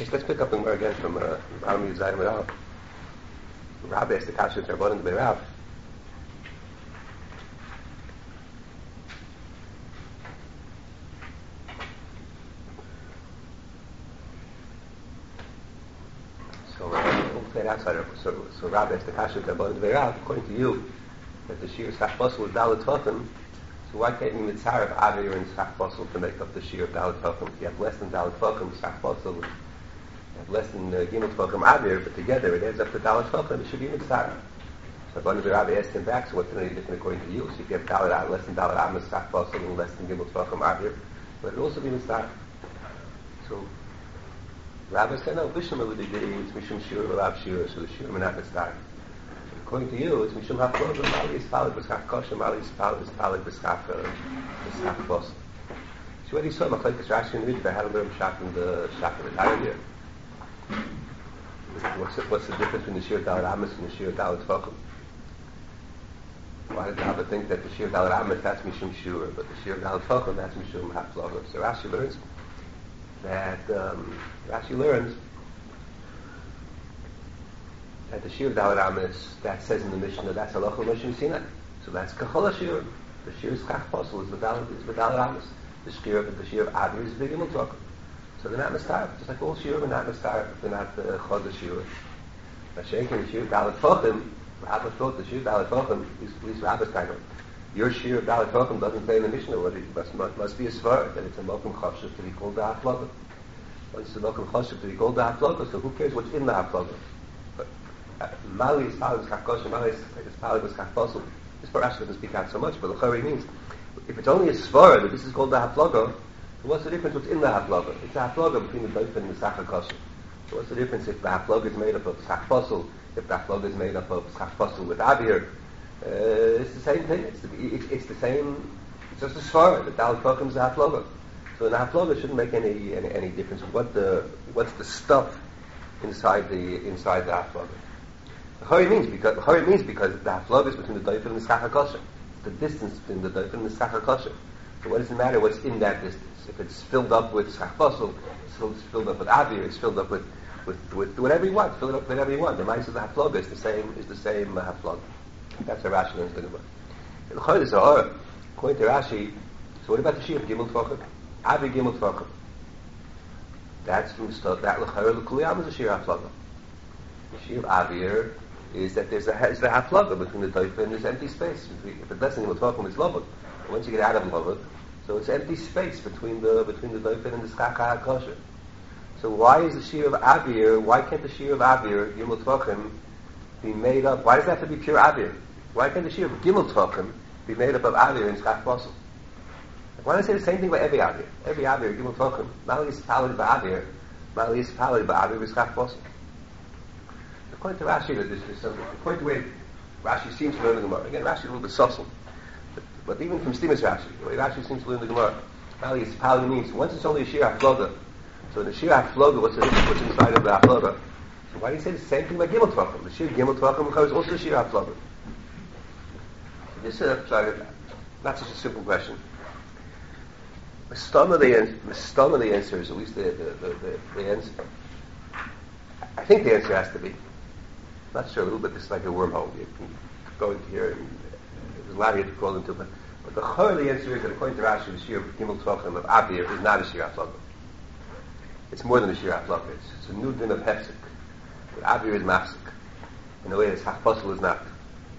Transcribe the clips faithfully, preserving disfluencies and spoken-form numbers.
Let's, let's pick up the more again from uh, Army Zayim Rav. Rav asked the Kasha to Rabbanan to Rav. So uh, we'll play it outside. So, so Rav asked the Kasha to Rabbanan to Rav. According to you, that the Shir Schach Basel is Dalet Tvachim, so why can't you mitzaref Avir and Schach Basel to make up the Shir of Dalet Tvachim? You have less than Dalet Tvachim, Schach Basel. Less than uh, Gimel Tvachim Avir, but together it adds up to Dalet Tvachim. It should be mitzaref. So Rabbanan the Rabbi asked him back, so what's any different according to you? So if you have Dalet less than Dalet Amas Schach Basel and less than Gimel Tvachim Avir, but it also be mitzaref. So Rabbi said, no, Bishlam Eludidei, it's Mishum Shir Rav Shir, so the Shir Menat mitzaref. According to you, it's Mishum HaFlog, Mali is Palig B'Schach Kosher, Mali is Palig B'Schach Basel. So what he saw, Machlekes Rashi and Ridva, had a little shot in the shot of the entire year. What's the, what's the difference between the Shir Dalet Amas and the Shir Dalet Tvachim? Why did Rabbi think that the Shir Dalet Amas, that's Mishum Shur, but the Shir Dalet Tvachim, that's Mishum HaFlog? So Rashi learns that, um, Rashi learns that the Shir Dalet Amas, that says in the Mishnah, that's Halacha Moshe Sinai. So that's Kachol Shir. The Shir Schach Basel is the Dalet Amas. The Shir of the Shir of Avir is the Gimel Tvachim. So they're not mistaref. Just like all Shir are not mistaref if they're not the Chod Shir. Mashiach and the Shir Dalet Tvachim, Rabbi thought the Shir Dalet Tvachim, at least Rabbi's kind of, your Shir of Dalet Tvachim doesn't say in the Mishnah what it must, must, must be a Svar, that it's a Mokum Choshev to be called the Haflaga. Once it's a Mokum Choshev to be called the Haflaga, so who cares what's in the Haflaga? But Mali is Palig Schach Kosher, Mali is Palig Schach Basel. This Parash doesn't speak out so much, but the Chari means, if it's only a Svar that this is called the Haflaga, so what's the difference what's in the Haflaga? It's a Haflaga between the Dofen and the Schach HaKosher. So what's the difference if the Haflaga is made up of Schach Basel, if the Haflaga is made up of Schach Basel with Avir? Uh, it's the same thing. It's the, it's, it's the same, it's just a Svar. The Dalet Tvachim is the Haflaga. So the Haflaga shouldn't make any, any any difference what the what's the stuff inside the inside the Haflaga. The Chari means because the Chari means because the Haflaga is between the Dofen and the Schach HaKosher. The distance between the Dofen and the Schach HaKosher. So what does it matter what's in that distance? If it's filled up with Schach Basel, it's filled up with Avir, it's filled up with, with, with whatever you want, fill it up with whatever you want. The mice of the Haflaga is the same, is the same uh, Haflaga. That's how Rashi learns the Gemara. The Chayr Zohar, according to Rashi, so what about the Shir of Gimel Tvachim? Avir Gimel Tvachim. That's from stuff, that L'chayr L'kuliyam is a Shir Haflaga. The Shir of Avir is that there's a, is the Haflaga between the Dofen and there's empty space. If it doesn't Gimel Tvachim, it's Lovud. Once you get out of Lovud, so it's empty space between the between the Dofen and the Schach HaKosher. So why is the Shir of Avir, why can't the Shir of Avir, Gimel Tvachim, be made up, why does it have to be pure Avir? Why can't the Shir of Gimel Tvachim be made up of Avir and Schach Basel? Why don't I say the same thing about every Avir? Every Avir, Gimel Tvachim, Mali is Palid Ba'avir, Mali is Palid Ba'avir with Schach Basel. According to Rashi, that there's, there's some, according to the way Rashi seems to learn the Gemara, again Rashi is a little bit subtle. But even from Stimas Rashi, the way Rashi seems to learn the Gemara, Pali is Pali means once it's only a Shir HaFloga. So in the Shir HaFloga, what's, what's inside of the HaFloga? So why do you say the same thing about Gimel Tvachim? The Shir Gimel Tvachim is also a Shir HaFloga. So this is uh, sorry, not such a simple question. Some of the some of the answers, at least the the, the, the, the answer, I think the answer has to be. I'm not sure, a little bit. This is like a wormhole. You can go into here and. There's a lot here to crawl into, but, but the whole the answer is that according to Rashi, the Shir of Gimel Tvachim of Avir is not a Shir HaFlaga. It's more than a Shir HaFlaga. It's, it's a new din of Hefsek. But Avir is Mafsek. In a way that Schach Basel is not.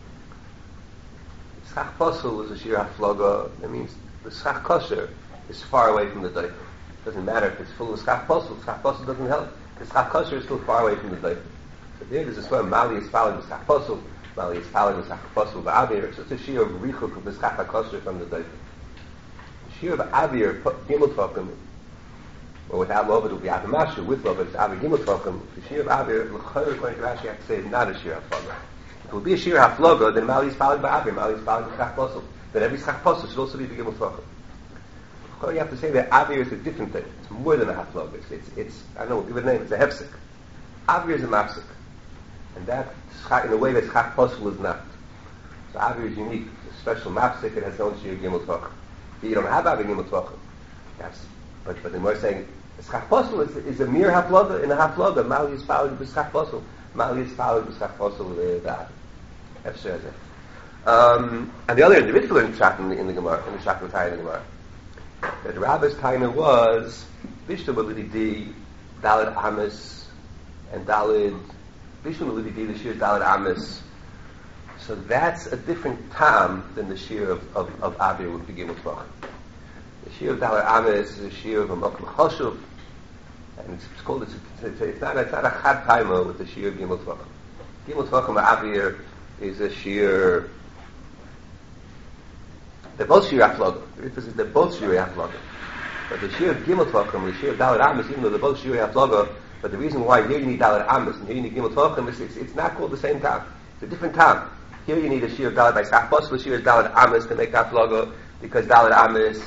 Schach Basel is a Shir HaFlaga. That means the Schach Kosher is far away from the Dofen. It doesn't matter if it's full of Schach Basel. Schach Basel doesn't help. The Schach Kosher is still far away from the Dofen. So there there's a sort of Mali is following the Schach Basel. Mali is following the Schach Basel by Avir. So it's a Shir of Richuk of the Schach HaKosher from the Dofen. The Shir of Avir, Gimel Tvachim, or without love it will be Avir Mashu. With love it's Avir Gimel Tvachim. The Shir of Avir, L'chayr according to Rashi, I have to say is not a Shir HaFlaga. If it will be a Shir HaFlaga, then Mali is followed by Avir. Mali is followed by Schach Basel. Then every Schach Basel should also be the Gimel Tvachim. L'chayr you have to say that Avir is a different thing. It's more than a HaFlaga. It's, it's, it's, I don't know, we'll give it a name. It's a Hefsek. Avir is a Mafsek. And that, in a way that Schach Basel is not. So Avir is unique. It's a special Mafsek. It has no Shir Gimel Tvachim. You don't have Avir Gimel Tvachim. That's, but, but then we're saying, The schach posel is, is a mere haflaga in a haflaga. Mali is followed with schach posel. Mali is followed with schach posel with that. Um, and the other individual in the in the, in the Gemara, in the Shach in the Gemara, that the Rabbi's taina was Bishnu Malidi Dalid Amis and Dalid Bishnu Malidi the Shir Dalid Amis. So that's a different tam than the Shir of of, of Avir would begin with Tvach. The Shir of Dalid Amis is a Shir of a Mokum Choshuv, and it's, it's called it's, it's, it's not it's not a Chad Taima with the Shir of Gimel Tvach. Gimel Tvach and Avir is a Shir. They're both Shir Afloga. They're both Shir Afloga. But the Shir of Gimel Tvachim, the Shir of Daled Amis, even though they're both Shir Afloga, but the reason why here you need Daled Amis and here you need Gimel Tvachim is it's, it's not called the same time. It's a different time. Here you need a Shir of Daled by Schach Posel, the Shir is Daled Amis to make Afloga, because Daled Amis,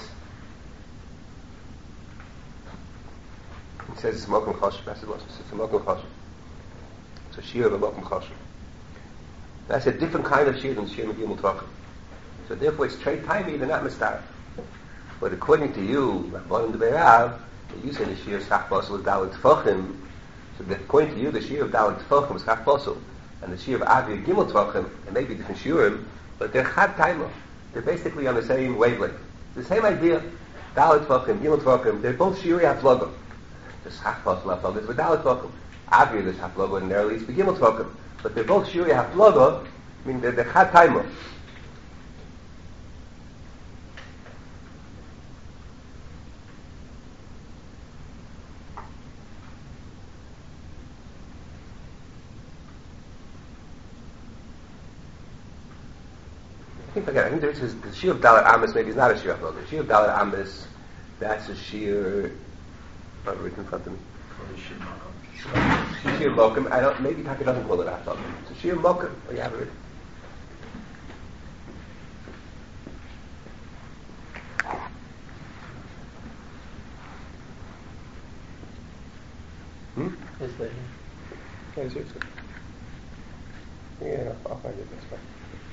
it says it's Mokum Choshev. That's what it says. It's a Mokum Choshev. It's a Shir of a Mokum Choshev. That's a different kind of Shir than the Shir of Gimel Tvachim. So therefore it's trade time even not mistar. But according to you, Rabbanan Debeirav, you say the Shir Schach Posel is Daled Tvachim. So according to you, the Shir of Daled Tvachim is Schach Posel, and the Shir of Avir Gimel Tvachim, and maybe different Shirim, but they're Chad Taima. They're basically on the same wavelength. The same idea. Daled Tvachim, Gimel Tvachim, they're both Shiri Hafloga. The Schach Posel Hafloga is with Daled Tvachim. Avir is Hafloga ordinarily is Gimel Tvachim. But they're both Shiri Hafloga, I mean they're, they're Chad Taima. I think again, I think there's the Shir of Dalet Amis maybe is not a Shir of The Shir of Dalet Amis, that's a Shir. I've written in front of me. Shir Mokum. I don't. Maybe Taka doesn't call it Aflog. It's a Shir Mokum. Oh, you have it written. Hmm. Is there? Yeah, it's good. Yeah, I'll find it. That's fine.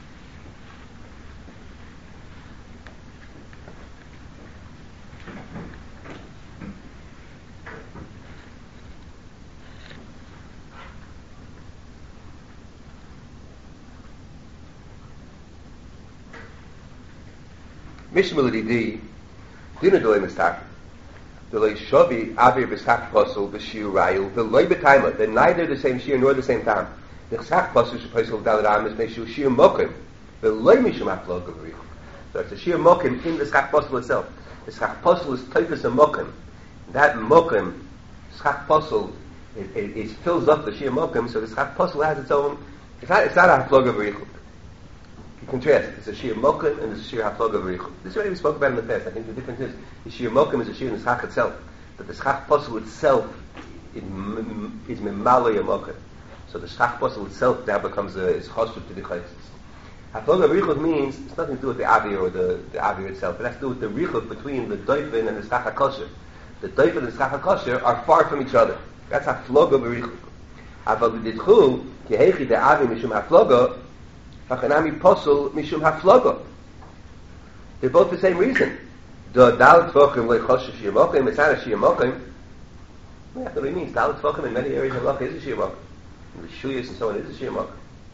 Mishmal Didi, Dina Doy Mistak, the Lay Shobi, Avir Bisak Posel, the Shir Rayu, the Loy Betaima, they're neither the same Shir nor the same time. The Chak Posel should Posel Dalad Amis, Meshu Shir Mokim, the Loy Mishum Aflog of Rich. So it's a Shir Mokim in the Chak Posel itself. The Chak Posel is Typhus and Mokim. That Mokim, Chak Posel, it, it, it fills up the Shir Mokim, so the Chak Posel has its own, it's not, it's not a Aflog of Rich. Contrast. It's a Shir Mokum and it's a Shir Haflog of Richuv. This is what we spoke about in the past. I think the difference is the Shir Mokum is a Shir in the Schach itself, but the Schach Posel itself is Mimaloy Mokum. So the Schach Posel itself now becomes a is Choshuv to the Chaytis. Haflog of Richuv means it's nothing to do with the Avir or the, the Avir itself. It has to do with the Richuv between the Doifin and the Schach HaKosher. The Doifin and the Schach HaKosher are far from each other. That's Haflog of Richuv. Aval B'ditchu Kehechi the Avir Mishum Hafloga Hachanami Posel Mishum Hafloga. They're both the same reason. The Dalet Tvachim Leichoshev Shir Mokim. It's not a Shir Mokim. That's what it means. Dalet Tvachim in many areas of Lacha is a Shir Mokim. In the Shuyas and so on is a Shir Mokim.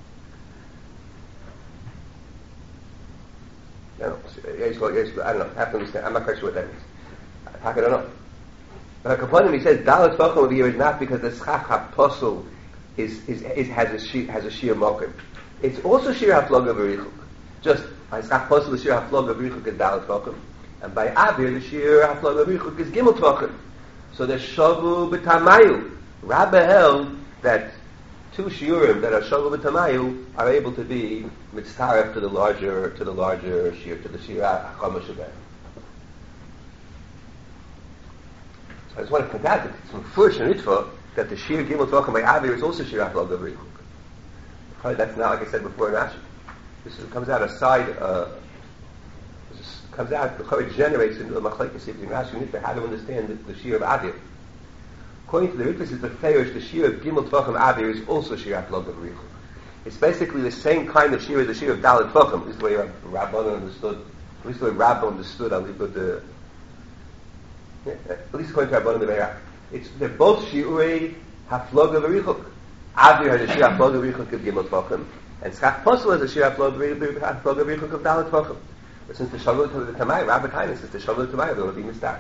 I don't know. I don't know. I have to understand. I'm not quite sure what that means. I don't know. But Kapanim, he says Dalet Tvachim over here is not because the Schach HaPosel is, is, is, has a Shir, has a Shir Mokim. It's also Shir Haflog of Richuv. Just by Schach Posel, the Shir Haflog of Richuv is Dalet Tvachim, and by Avir, the Shir Haflog of Richuv is Gimel Tvachim. So the Shavu B'Tamayu. Rabbi held that two Shiurim that are Shavu B'Tamayu are able to be mitzaref to the larger to the larger Shir, to the Shir Hachama Shabbat. So I just want to point out that it's unfortunate that the Shir Gimel Tvachim by Avir is also Shir Haflog of Richuv. Probably that's not like I said before in Rashi. This is, comes out aside, uh, this comes out, the Chorah generates into the Machlekes in Rashi. We need to how to understand the, the Shir of Avir. According to the Ritus, is the Feirush, the Shir of Gimel Tvachim Avir is also Shir Haflog of Richuv. It's basically the same kind of Shir as the Shir of Dalet Tvachim. This is the way Rabban understood, this is the way Rabban understood, I'll leave with the, Yeah, at least according to Rabbanan Deveira. It's they're both shiurei hafloga v'richuk. Avir has a shir hafloga v'richuk of gimel tvachim, and Schach Posel has a shir hafloga v'richuk of dalet tvachim. But since the shavul to the tamai, Rabbi Tainis, since the shavul to tamai, they will be mistar.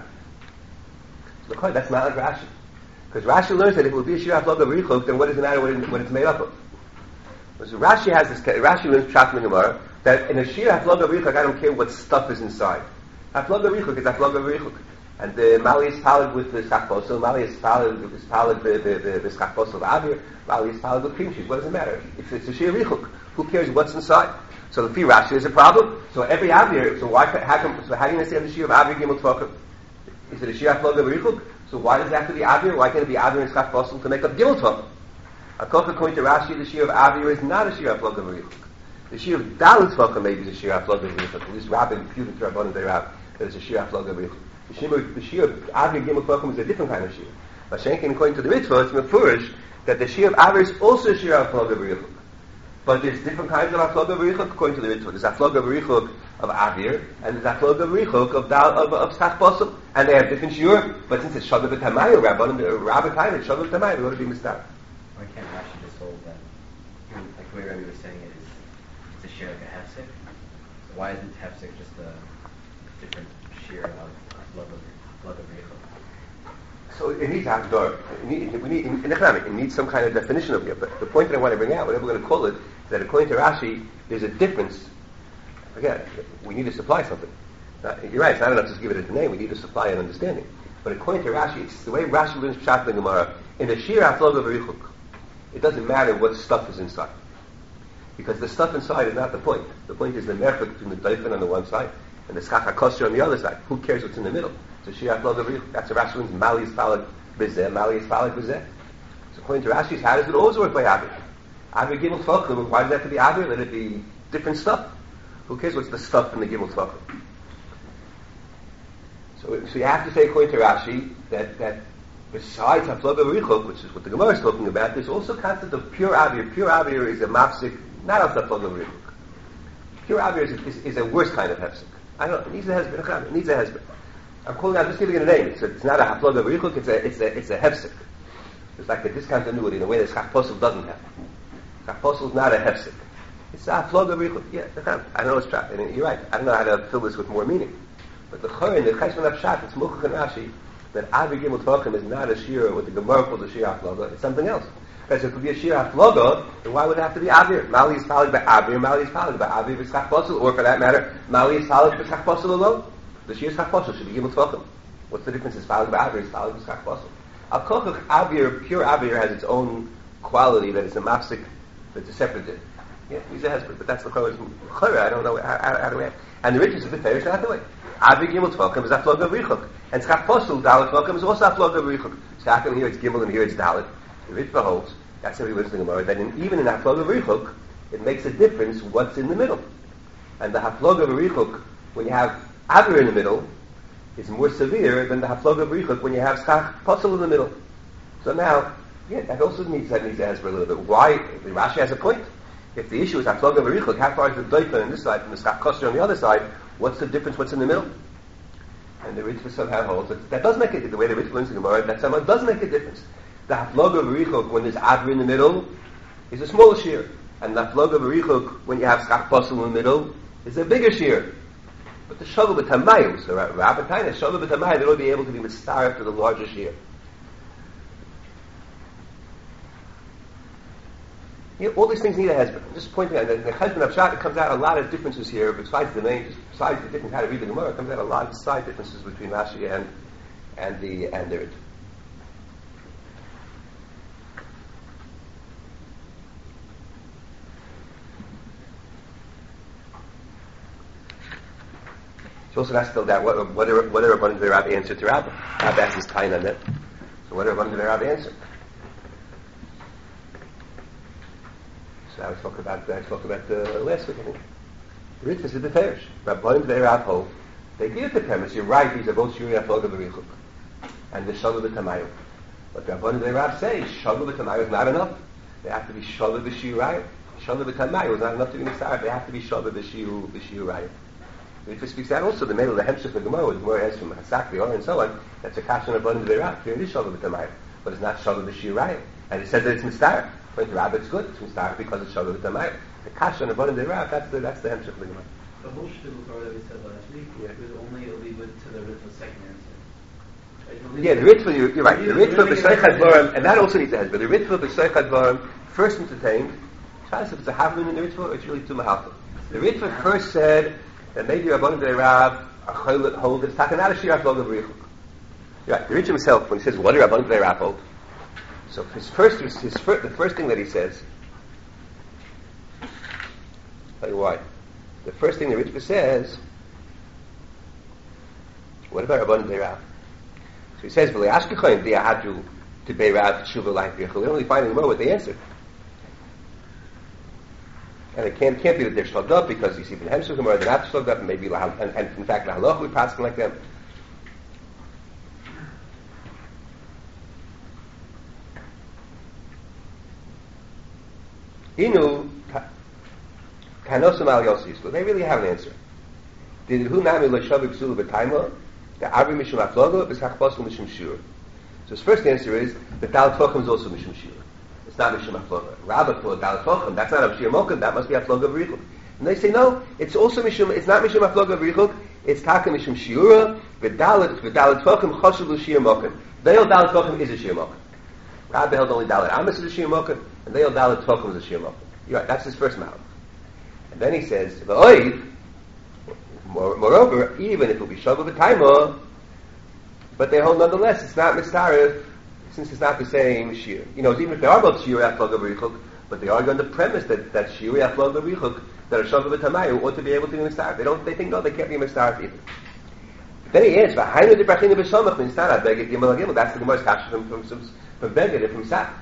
So the that's not like Rashi, because Rashi learns that if it will be a shir hafloga v'richuk, then what does it matter what, it, what it's made up of? So Rashi has this. Rashi learns Pshat in Gemara that in a shir hafloga v'richuk, I don't care what stuff is inside. Hafloga v'richuk is hafloga v'richuk. And the Mali is paled with the Schach Posel, Mali is paled is paled the the the, the Schach Posel of Avir, Mali is paled with cream cheese. What does it matter? If it's a shir richuk, who cares what's inside? So the Fi Rashi is a problem. So every Avir, so why how come so how do you say the shir of Avir Gimel Tvachim? Is it a shir hafloga v'richuk? So why does it have to be Avir? Why can't it be Avir and Schach Posel to make up Gimel Tvachim? According to Rashi, the shir of Avir is not a shir hafloga v'richuk. The shir of Dalet Tvachim maybe is a shir hafloga v'richuk. At least Rabbi imputed to Rabbanan Deirav that it's a shir hafloga v'richuk. The shir, the shir of Avir Gimel Tvachim is a different kind of shir. But Shenkin, according to the Mitzvah, it's mefurish that the shir of Avir is also a shir hafloga v'richuk. But there's different kinds of hafloga v'richuk according to the Mitzvah. There's hafloga v'richuk of Avir, and there's hafloga v'richuk of Dal of, of Schach Posel, and they have different shir. But since it's shavav b'tamayu, Rabbi Time, it's shavav b'tamayu, we ought to be mistar. Why can't Rashi just hold that? Like the way Rabbi was saying it is, it's a shir like a hefsek. So why isn't hefsek just a different shir of love of love of reichel? So it needs Hakdor. We need, in economic, it needs some kind of definition of it. But the point that I want to bring out, whatever we're going to call it, is that according to Rashi, there's a difference. Again, we need to supply something. Now, you're right, it's not enough to just give it a name, we need to supply an understanding. But according to Rashi, it's the way Rashi learns Pshat in the Gemara, in the Shir HaFloga V'Richuk, it doesn't matter what stuff is inside. Because the stuff inside is not the point. The point is the merchuk between the Daifen on the one side and the Schach HaKosher on the other side. Who cares what's in the middle? It's a Shir HaFloga V'Richuk. That's a Rashi learns Mali is Falad B'Zeh, Mali is Falad B'Zeh. So according to Rashi, how does it always work by Avir? Avir Gimel Tvachim, why does it have to be Avir? Let it be different stuff. Who cares what's the stuff in the Gimel Tvachim? So, so you have to say, according to Rashi, that, that besides Hafloga V'Richuk, which is what the Gemara is talking about, there's also a concept of pure Avir. Pure Avir is a mafsik, not of Hafloga V'Richuk. Pure Avir is, is, is a worse kind of hefsik. I don't know, it needs a hezbollah. It needs a hezbollah. I'm calling out, just giving it a name. It's, a, it's not a Hafloga V'Richuk, it's a, it's a, it's a hefsik. It's like a discontinuity in a way that Schach Posel doesn't have. Schach Posel is not a hefsik. It's a Hafloga V'Richuk. Yeah, I don't know what's trapped. And you're right, I don't know how to fill this with more meaning. But the Chorin, the Cheshvan of Pshat, it's Muchach and Rashi, that Avir Gimel Tvachim is not a shir, what the Gemara calls a shir hafloga, it's something else. Because if it could be a shir hafloga, then why would it have to be Avir? Mali is followed by Avir, Mali is followed by Avir v'Schach Posel, or for that matter, Mali is followed by Schach Posel alone. The shir Schach Posel should be Gimel Tvachim. What's the difference? Is followed by Avir, is followed by Schach Posel. Al Kochach Avir, pure Avir has its own quality that it's a mafsik, that's a separate din. Yeah, he's a husband, but that's the Chorin. I don't know how, how, how do we have. And the riches of the Torah is not the way. Avir Gimel Tvachim is Hafloga V'Richuk. And Schach Posel, Dalet Tvachim, is also Hafloga V'Richuk. So how come here it's Gimel and here it's Dalet? The Ritva holds, that's how we listen to the Gemara, that in, even in Hafloga V'Richuk, it makes a difference what's in the middle. And the Hafloga V'Richuk, when you have Avir in the middle, is more severe than the Hafloga V'Richuk when you have Schach Posel in the middle. So now, yeah, that also needs, that needs to answer a little bit. Why? Rashi has a point. If the issue is Hafloga V'Richuk, how far is the Doifen on this side from the Schach Kosher on the other side? What's the difference? What's in the middle? And the Ritva somehow holds that that does make it, the way the Ritva learns the Gemara, that somehow does make a difference. The Hafloga V'Richuk, when there's Avir in the middle, is a smaller shear. And the Hafloga V'Richuk, when you have Schach Posel in the middle, is a bigger shear. But the Shavah B'Tamayu, so Rabbi Taina, Shavah B'Tamayu, they'll be able to be mitzaref to the larger shear. Yeah, all these things need a husband. I'm just pointing out that in the husband of Pshat, it comes out a lot of differences here, besides the name, just besides the difference how to read the Gemara, it comes out a lot of side differences between Rashi and and the and the Ritva. She also has to build out what what are what are Rabbanan Deirav answer to Rabbi. Rabbi asks his time on that. So what are Rabbanan Deirav answer? So I spoke about I spoke about the last week. The Ritva is the Ferish. Rabbanan Deirav hold. They give the premise. You're right. These are both Shuri Hafloga V'Richuk and the Shalom B'Tamayu. But Rabbanan Deirav say Shalom B'Tamayu is not enough. They have to be Shalom B'Shirayim. Shalom B'Tamayu is not enough to be Nisar. They have to be Shalom B'Shirayim. The Ritva speaks out also the middle of the Hemshech of the Gemara, with the Gemara has from Hasak, the Or, and so on. That's a kasha and abundant Beirav. Here it is Shavah B'Tamayim, but it's not Shavah B'Shirayim. And it says that it's Mistar. According to Rabbi, it's good. It's Mistar because it's Shavah B'Tamayim. The kasha and abundant Beirav, that's the that's the Hemshech of the Gemara. The whole shtickle Torah that we said last week Yeah. was only alluded to the Ritva's second answer. Like, Yeah, the Ritva, you're, you're right. The Ritva B'Soich HaDvarim, and that also needs a hezbollah. The Ritva B'Soich HaDvarim, first entertained, try to see if it's a havlin in the Ritva, or it's really two mahalchim. The Ritva first said that maybe Rabbanan Deirav hold that it's taken out of Shir HaFlog of Richuc. Right. The Ritva himself, when he says, what do Rabbanan Deirav hold? So his first, his first, the first thing that he says, I'll tell you why. The first thing the Ritva says, what about Rabbanan Deirav? So he says, "V'le Ashkechoim di'ahadu to Beirav tshuva like Richuc." We don't really find anymore what they answered. And it can't, can't be that they're shlugged up because you see from Hemshech Gemara they're not shlugged up, and maybe and, and in fact Lahalach would pass like them. Inu kanosam al yosis. They really have an answer. Did who nami l'shavik zulu b'taima? The avri mishum aflogo b'schachpasul mishum shur. So his first answer is the Dal Tvachim is also mishum shur. It's not mishum afloga. Rabbi for Dal Tvachim, that's not a shir mokum. That must be afloga v'richuk. And they say no, it's also mishum. It's not mishum afloga v'richuk. It's taka mishum shiura. V'dalet v'dalet Tvachim choshev shir mokum. Veil Dal Tvachim is a shir mokum. Rabbi held only Dalet Amos is a shir mokum, and veil Dalet Tvachim is a shir mokum. You're right. That's his first mouth. And then he says v'oiv. Moreover, even if it will be Shavah B'Taima, but they hold nonetheless, it's not Mistarif, since it's not the same Shir. You know, even if they are both Shir Aflog B'Richuk, but they argue on the premise that, that Shir Aflog B'Richuk, that a Shavah B'Tamayim ought to be able to be Mistarif. They don't, they think, no, they can't be Mistarif either. Then he adds, V'hainu de Brachinu B'Shomach, Minstarah, Beged Gimel HaGimel, that's the Gemara's kasha from, from, from, from Beged, from Sach.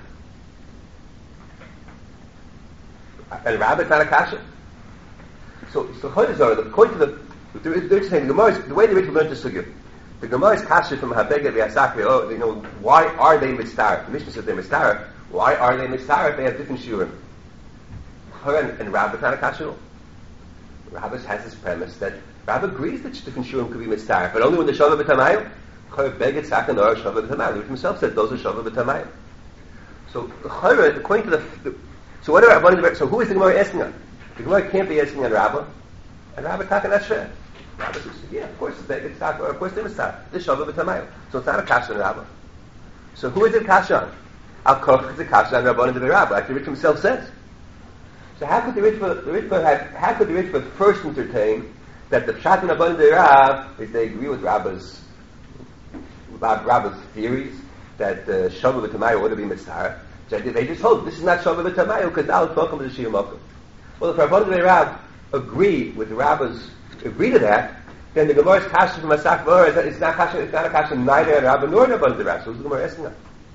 And Rabbit's not a kasha. So, so Chodizor, according to the The, the, the, the, Gemara is, the way the Ritva learned the sugya, the Gemara is kasha from Habeged v'Yasakri. Oh, you know, why are they mistar? The Mishnah says they're mistar. Why are they mistar if they have different shurim? And, and Rabbah kind of kasha. Rabbah has this premise that Rabbah agrees that different shurim could be mistar, but only when the Shavah B'Tamayim. Beged Sakan or Shavah B'Tamayim. The Ritva himself said those are Shavah B'Tamayim. So according to the, the so what are so who is the Gemara asking on? The Gemara can't be asking on Rabbah, and Rabbah talking that shit. Rabbi says, yeah, of course, it's not, of course they must start. This Shavah B'Tamayim. So it's not a kasha on Rabbi. So who is it kasha on? Al Koch is a kasha on Rabbanan de Rabbi, like the Ritva himself says. So how could the Ritva, the Ritva had, how could the Ritva first entertain that the Pshat and Rabbanan de Rabbi is they agree with Rabbi's, Rabbi's theories that uh, Shavah B'Tamayim ought to be Mitzvah. So they just hold, this is not Shavah B'Tamayim because Al Koch is a Shir Mokum. Well, if Rabbanan de Rabbi agree with Rabbi's agree to that, then the Gemara's kasha from Masak V'or is that it's not kasha, it's not a kasha neither in Rabbah nor in Rabbanan de Rabbi. So what's the Gemara asking us?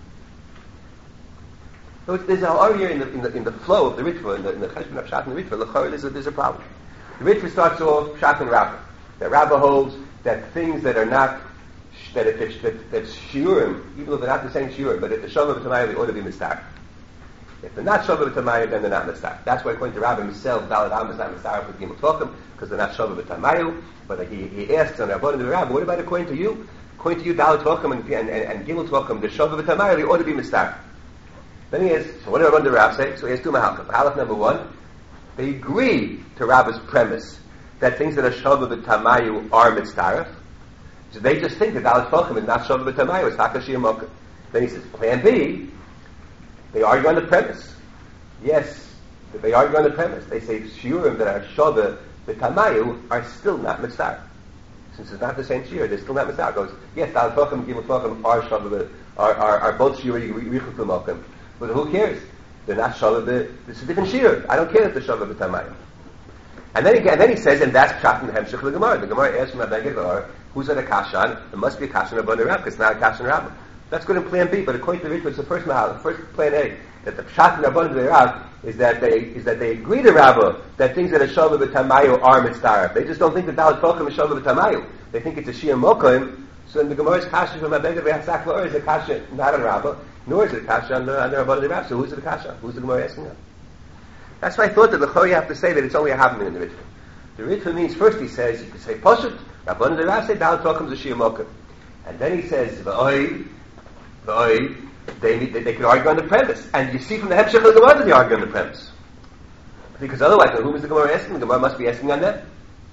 So it's, there's a hard here in the, in the in the flow of the Ritva, in the in the Cheshbon of Pshat and the Ritva. L'chor there's a there's a problem. The Ritva starts off Pshat and Rabbah. That Rabbah holds that things that are not that if it's, that that's shiurim, even though they're not the same shiurim, but if the Shavah B'Tamayim, they ought to be mistar. If they're not Shavah B'Tamayim, then they're not mistar. That's why according to Rabbah himself, Dalet Am is not mistar with Gimel Tvachim, because they're not Shavah B'Tamayim. But he, he asks on Rabbanan de Rabbi, what about according to you? According to you, Dalet Tvachim and, and, and, and Gimel Tvachim, the Shavah B'Tamayim, they ought to be mistar. Then he asks, so what did Rabbanan de Rabbi say? So he has two mahalchim. Halach number one, they agree to Rabbi's premise that things that are Shavah B'Tamayim are mistarif. So they just think that Dalet Tvachim is not Shavah B'Tamayim, it's Takashir Mokum. Then he says, plan B, they argue on the premise. Yes, they argue on the premise. They say shiurim that are Shavah B'Tamayim are still not mitzvah. Since it's not the same shiur, they're still not mitzvah. It goes, yes, Dalet Tvachim and Gimel Tvachim are Shavah, are, are, are both shiur Richuc L'Mokum. But who cares? They're not Shavah, it's a different shiur. I don't care if they're Shavah B'Tamayim. And then he, and then he says, and that's Pshat in the Hemshech the Gemara. The Gemara asks from Abeged, who's on a kashan? It must be a kashan of Rabbanan Rabbah, because it's not a kashan of Rabbah. That's good in plan B, but according to the Ritva, it's the first mahal, the first plan A, that the Pshat in Rabbanan Rabbah is that they is that they agree to Rabbah that things that are Shavah B'Tamayim are mitzvah. They just don't think that Dalet Tvachim is Shavah B'Tamayim. They think it's a Shir Mokum. So in the Gemara's kasha from Abeged v'Hasak V'or is a kasha not on Rabbah, nor is it a kasha on the, on the Rabbanan Rabbah. So who's the kasha? Who's the Gemara asking that? That's why I thought that the Chor you have to say that it's only a Havmin in the Ritva. The Ritva means, first he says, you could say Poshut, Rabbanan Derav say Dal Tokum Zashir Mokum. And then he says, V'oi, V'oi, they, they, they could argue on the premise. And you see from the Hepshech of the Gemara that they argue on the premise. Because otherwise, whom is the Gemara asking? The Gemara must be asking on them.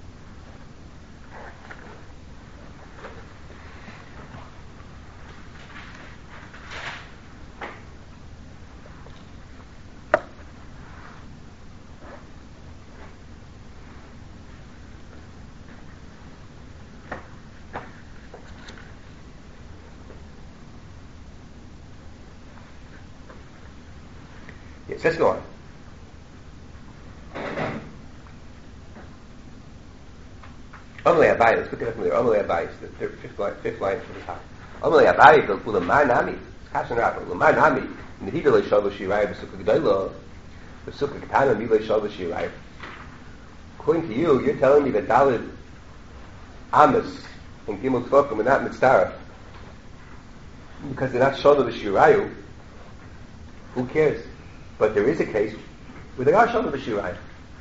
Yes, let's go on. Amalei Abayi, let's pick it up from there. Amalei Abayi, the third, fifth line, fifth line from the top. Amalei Abayi, the Ulamai Nami, Kashan Rabbah, Ulamai Nami, Nehida Le Shalva Shirai, Besukha G'dayla, Besukha Ketana, Nehida Le Shalva Shirai. According to you, you're telling me that Dalid Amos and Gimel Tvokim are not Mitzaref because they're not Shalva Shirayu. Who cares? But there is a case where they are Shalva Shirayu.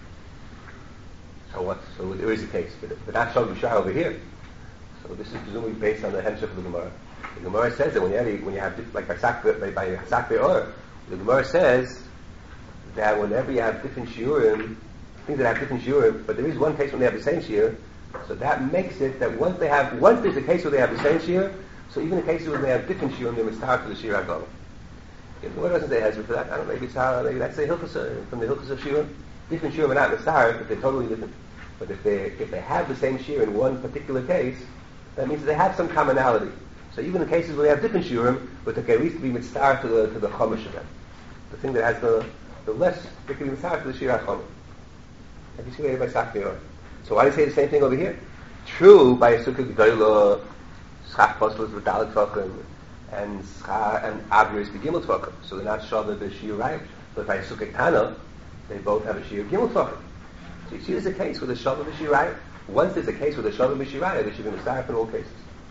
So what? So there is a case, but, but not Shalva Shirayu over here. So this is presumably based on the Hemshech of the Gemara. The Gemara says that when you have, when you have like by Sakbe, by, by Sakbe Or, the Gemara says that whenever you have different shiurim, things that have different shiurim, but there is one case when they have the same shiur, so that makes it that once they have, once there's a case where they have the same shiur, so even in cases where they have different shiurim, they must start for the shiur HaGolah. The Gemara doesn't say hezbollah for that. I don't know, maybe it's how, maybe that's the hilchos from the hilchos of shiur. Different shiurim are not mitzaref, but they're totally different. But if they if they have the same shiur in one particular case, that means that they have some commonality. So even in cases where they have different shiurim, but they can at least be mitzaref to the to the chomesh of them. The thing that has the the less, they can be mitzaref to the shiur HaChomesh. Have you seen it by Sakbeor? So why do you say the same thing over here? True, by a Sukkah G'dayla, Schach Posel is with Dalet Tvokim, and Schach and Avir is the Gimel Tvokim. So they're not Shavah the Shiur Rayim. But by a Sukkah Tana, they both have a Shiur Gimel Tvokim. So you see there's a case with a Shavah the Shiur Rayim. Once there's a case with a Shavah the Shiur Rayim, they should be mitzaref in all cases.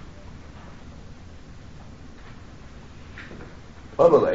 Omelei,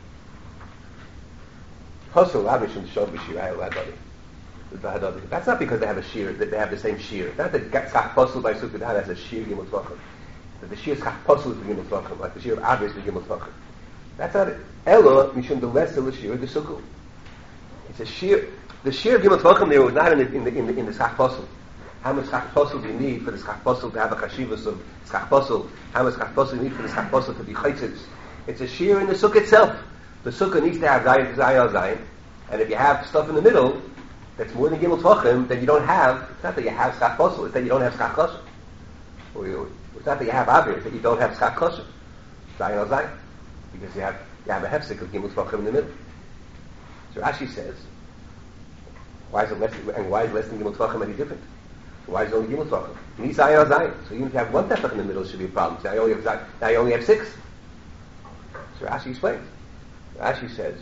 Posel Avir Shum Shavah the Shiur Rayim Ladadi. That's not because they have a shear, that they have the same shear. It's not that Schach Posel by Sukkah Tana has a shear Gimel Tvokim. That the shear Schach Posel is the Gimel Tvokim, like the shear of Avir is the Gimel Tvokim. That's not it. Ella, Mishum the lesser the shear of the Sukkah. It's a shear. The shear of Gimel Tvokim there was not in the, in the, in the, in the Schach Posel. How much Schach Posel do you need for the Schach Posel to have a Chashivas of Schach Posel? How much Schach Posel do you need for the Schach Posel to be Chaitzis? It's a shear in the Sukkah itself. The Sukkah needs to have Zayin, Zayin, Zayin. And if you have stuff in the middle, that's more than Gimel Tvochim, then you don't have, it's not that you have Schach Posel, it's that you don't have Schach Kosher. It's not that you have Avir, it's that you don't have Schach Kosher. Zayin al Zayin. Because you have, you have a hefsek of Gimel Tvochim in the middle. So Rashi says, why is it less, and why is less than Gimel Tvochim any different? Why is it only Gimel Tvochim? You need Zayin al Zayin. So even if you have one tefach in the middle, it should be a problem. So now you only have, Zayin, now you only have six. So Rashi explains. Rashi says,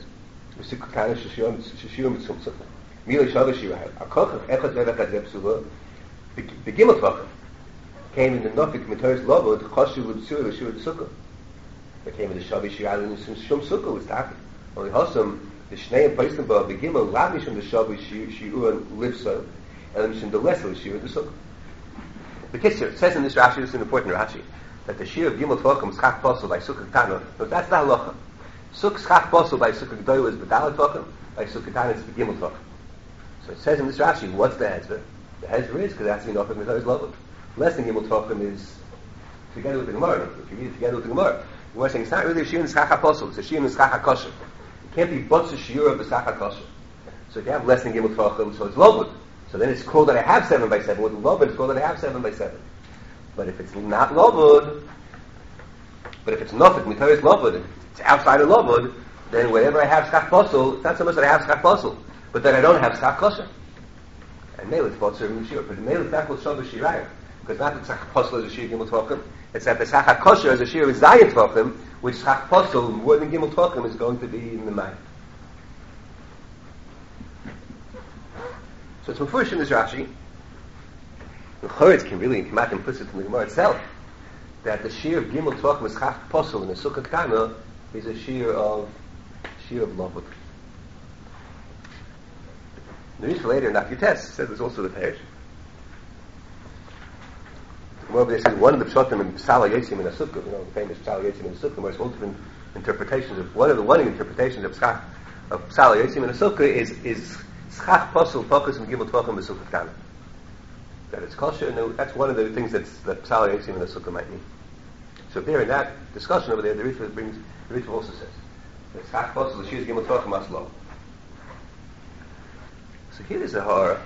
Mila Shavah Shirah. Akochach Echad Revach Azeb Psula. The Gimel Tvochim came in the Nofik Mitoris Lobo to Choshu L'Psula L'Shur L'Sukkah. They came in the Shavah Shirah and Shum Sukkah was taken. Only Hossam the Shnei and Paistenba the Gimel Lav Mishum the Shavah Shirah and Livsa and Mishum the Lesser L'Shur L'Sukkah. The Kisser says in this Rashi, this is an important Rashi, that the Shir of Gimel Tvochim is Schach Posel by Sukkah Tana. No, that's the halacha. Sukkah Schach Posel by Sukkah G'dayla is B'dalet Tvochim, by Sukkah Tana it's Gimel Tvochim. So it says in this Rashi, what's the hezbollah? The hezbollah is because it has to be Nofik Mitoris Lobo. Less than Gimel Tvochim is together with the Gemara. If you read it together with the Gemara, the Gemara is saying it's not really a Shir in the Schach HaPosel, it's a Shir in the Schach HaKosher. It can't be Botz Shir of the Schach HaKosher. So if you have less than Gimel Tvochim, so it's Lobo. So then it's called that I have seven by seven. With Lobo, it's called that I have seven by seven. But if it's not Lobo, but if it's Nofik Mitoris Lobo, it's outside of Lobo, then whenever I have Schach Posel, it's not so much that I have Schach Posel, but then I don't have Schach Kosher. And Meil it's Botzer and Shir. But Meil it's not called Shavah Shirayim. Because not that Schach Posel is a Shir Gimel Tvochim, it's that the Schach Kosher is a Shir of Zayin Tvochim, which Schach Posel, more than Gimel Tvochim, is going to be in the mind. So it's Mefurish in this Rashi. The Choretz can really come out implicit in the Gemara itself, that the Shir of Gimel Tvochim is Schach Posel in the Sukkah Ketana is a Shir of Shir of Lavud. The Rish later in Daf Yutes said there's also the Perish. Moreover, they say one of the pshatim in Psala Yetzim in a Sukkah, you know, the famous Psala Yetzim in a Sukkah, where it's multiple interpretations of one of the one interpretations of Schach of Psala Yetzim in a Sukkah is is Schach Posel Focus and Gimel Tvachim B'Sukkah Kana. That it's kosher, and that's one of the things that's, that Psala Yetzim in a Sukkah might mean. So there in that discussion over there, the Ritva brings, the Ritva also says that Schach Posel L'Shir Gimel Tvachim Aslo. So here is a horror.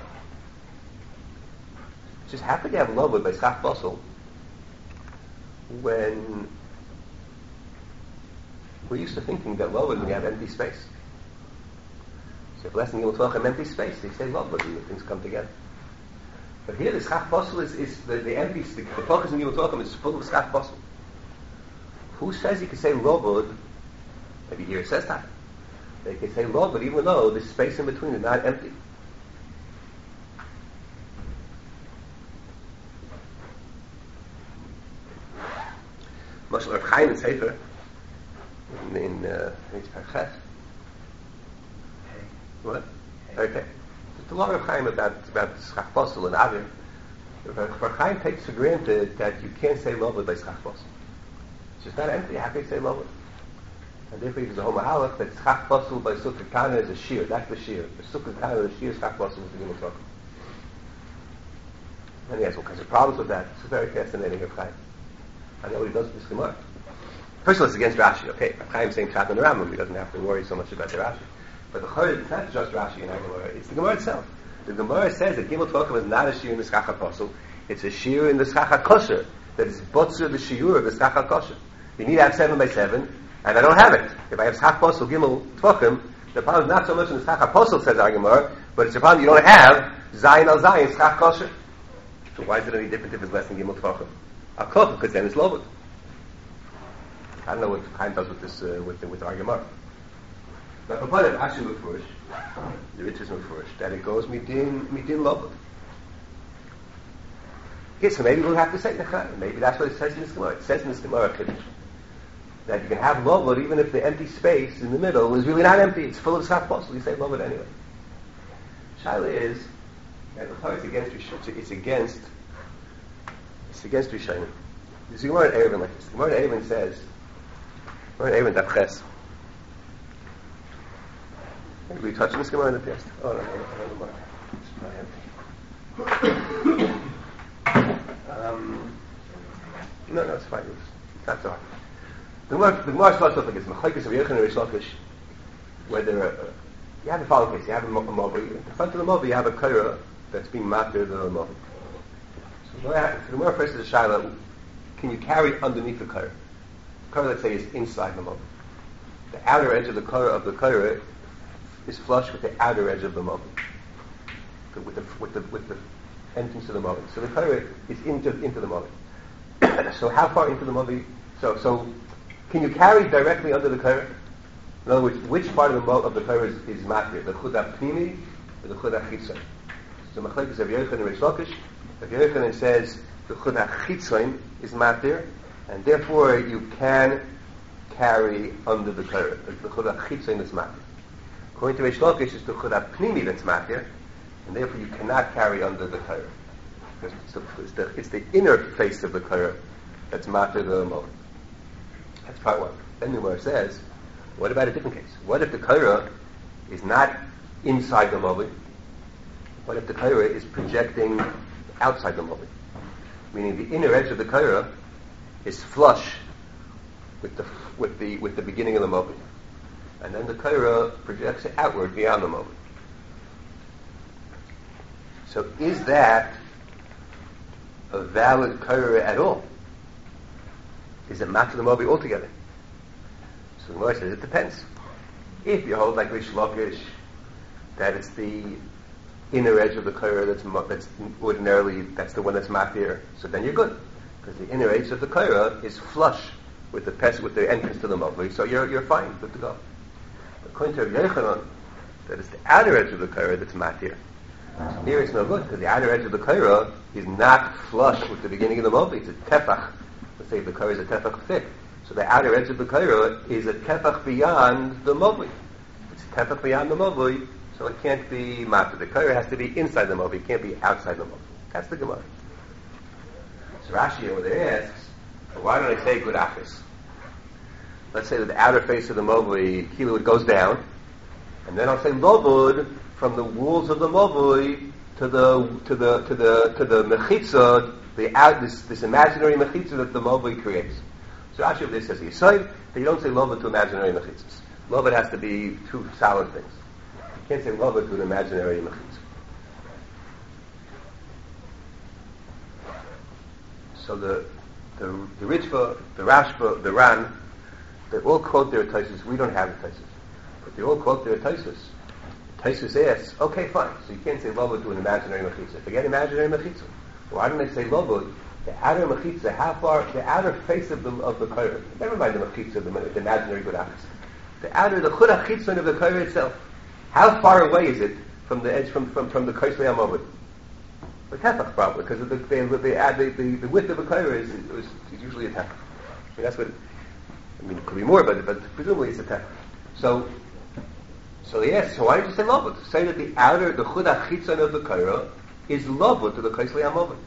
Just how could you have love by Schach Posel when we're used to thinking that love is when you have empty space? So if blessing Gimel Tvachim empty space, they say love, but things come together. But here the Schach Posel is, is the, the empty, the, the focus in Gimel Tvachim is full of Schach Posel. Who says you can say love? Maybe here it says that. They can say love, but even though the space in between is not empty. Mashal Rav Chaim in Sefer, in, in uh, I think it's Parches. What? Okay. The law of Chaim about about Schach Posel and Avir. Rav Chaim takes for granted that you can't say love by Schach Posel. It's just not empty. How can you say love? And therefore, there's a whole mahalach that Schach Posel by Sukkah Kana is a shear. That's the shear. The Sukkah Kana is a shear. Schach Posel is the Gimel Tvachim. And he has all kinds of problems with that. It's very fascinating, Rav Chaim. I know what he does with this Gemara. First of all, it's against Rashi. Okay, Rav Chaim saying Chat and Rambam. He doesn't have to worry so much about the Rashi. But the Chayr, it's not just Rashi in our Gemara. It's the Gemara itself. The Gemara says that Gimel Tvachim is not a shear in the Schach HaPosel. It's a shear in the Schach HaKosher. That is botzer the shiur of the Schach HaKosher. You need to have seven by seven, and I don't have it. If I have Schach Posel Gimel Tvachim, the problem is not so much in the Schach HaPosel, says our Gemara, but it's a problem you don't have Zayin al Zayin Schach Kosher. So why is it any different if it's less than Gimel Tvachim? Al Koch, because then it's Lovud. I don't know what Chaim does with this, uh, with, the, with our Gemara. But the point of actually Mefurish, the richest Mefurish, that it goes midin, midin Lovud. Okay, so maybe we'll have to say Nechai. Maybe that's what it says in this Gemara. It says in this Gemara Kiddush that you can have Lovud even if the empty space in the middle is really not empty. It's full of Schach Posel. You say Lovud anyway. Shaila is that the it's against Rishonim. It's against it's against Rishonim. There's a Gemara in Erevin like this. The Gemara in Erevin says, Gemara in Erevin Daf Ches. Were you touching this Gemara in the past? Oh no, no, no, no, it's probably empty. um, no, no, it's fine. It's not so hard. The Gemara, the Gemara starts off like this: Machlekes of Yechon and Reish Lakish, where there are, uh, you have the following case: you have a mobi. In the front of the mobi, you have a kaira that's being matter the mobi. So the Gemara first is a shaila: can you carry underneath the kaira? The kaira, let's say, is inside the mobi. The outer edge of the kaira of the kaira is flush with the outer edge of the mobi, with the with the with the entrance to the mobi. So the kaira is into into the mobi. So how far into the mobi? So so. Can you carry directly under the kaira? In other words, which part of the mo- of the kaira is, is matir? The chud pnimi or the chud chitzon? So machlekes of Yochanan and Reish Lakish. If Yochanan says the chud chitzon is matir, and therefore you can carry under the kaira. The chud chitzon is matir. According to Reish Lakish, it's the chud pnimi that's matir, and therefore you cannot carry under the kaira. Because it's the, it's the, it's the inner face of the kaira that's matir the mo. That's part one. Then the Gemara says, what about a different case? What if the kaira is not inside the mobi? What if the kaira is projecting outside the mobi? Meaning the inner edge of the kaira is flush with the with the with the beginning of the mobi, and then the kaira projects outward beyond the mobi. So is that a valid kaira at all? Is it matter the mobi altogether? So the Gemara says it depends. If you hold like Reish Lakish that it's the inner edge of the kaira that's that's ordinarily that's the one that's matir, so then you're good because the inner edge of the kaira is flush with the pes, with the entrance to the mobi, so you're you're fine, good to go. According to Yochanan, that it's the outer edge of the kaira that's matir. So here it's no good because the outer edge of the kaira is not flush with the beginning of the mobi. It's a tefach. Let's say the kaira is a tefach thick. So the outer edge of the kaira is a tefach beyond the mobi. It's a tefach beyond the mobi, so it can't be matir. The kaira has to be inside the mobi. It can't be outside the mobi. That's the Gemara. So Rashi over there asks, well, why don't I say good achis? Let's say that the outer face of the mavui, kilo, it goes down, and then I'll say lobud from the walls of the mavui to the to the to the to the mechitza, the out this this imaginary mechitza that the mavui creates. So Rashi over there says you say that you don't say lobud to imaginary mechitzas. Lobud has to be two solid things. You can't say lobud to an imaginary mechitza. So the the the Ritva, the Rashba, the Ran, they all quote their Taisus. We don't have the Taisus, but they all quote their Taisus. Taisus asks, okay, fine. So you can't say lobud to an imaginary mechitza. Forget imaginary mechitza. Why don't they say lobud? The outer mechitza, how far? The outer face of the of the koyer. Never mind the mechitza, the, the imaginary good achis. The outer, the chud achitzon of the koyer itself. How far away is it from the edge from from from the koyer amavud? The tefach probably, because of the the the, the, the, the width of a koyer is, is, is usually a tefach. I mean, that's what. I mean, it could be more, but but presumably it's a tefach. So. So yes, so why don't you say lobud? Say that the outer, the chud achitzon of the koyer is lobud to the koyer amavud.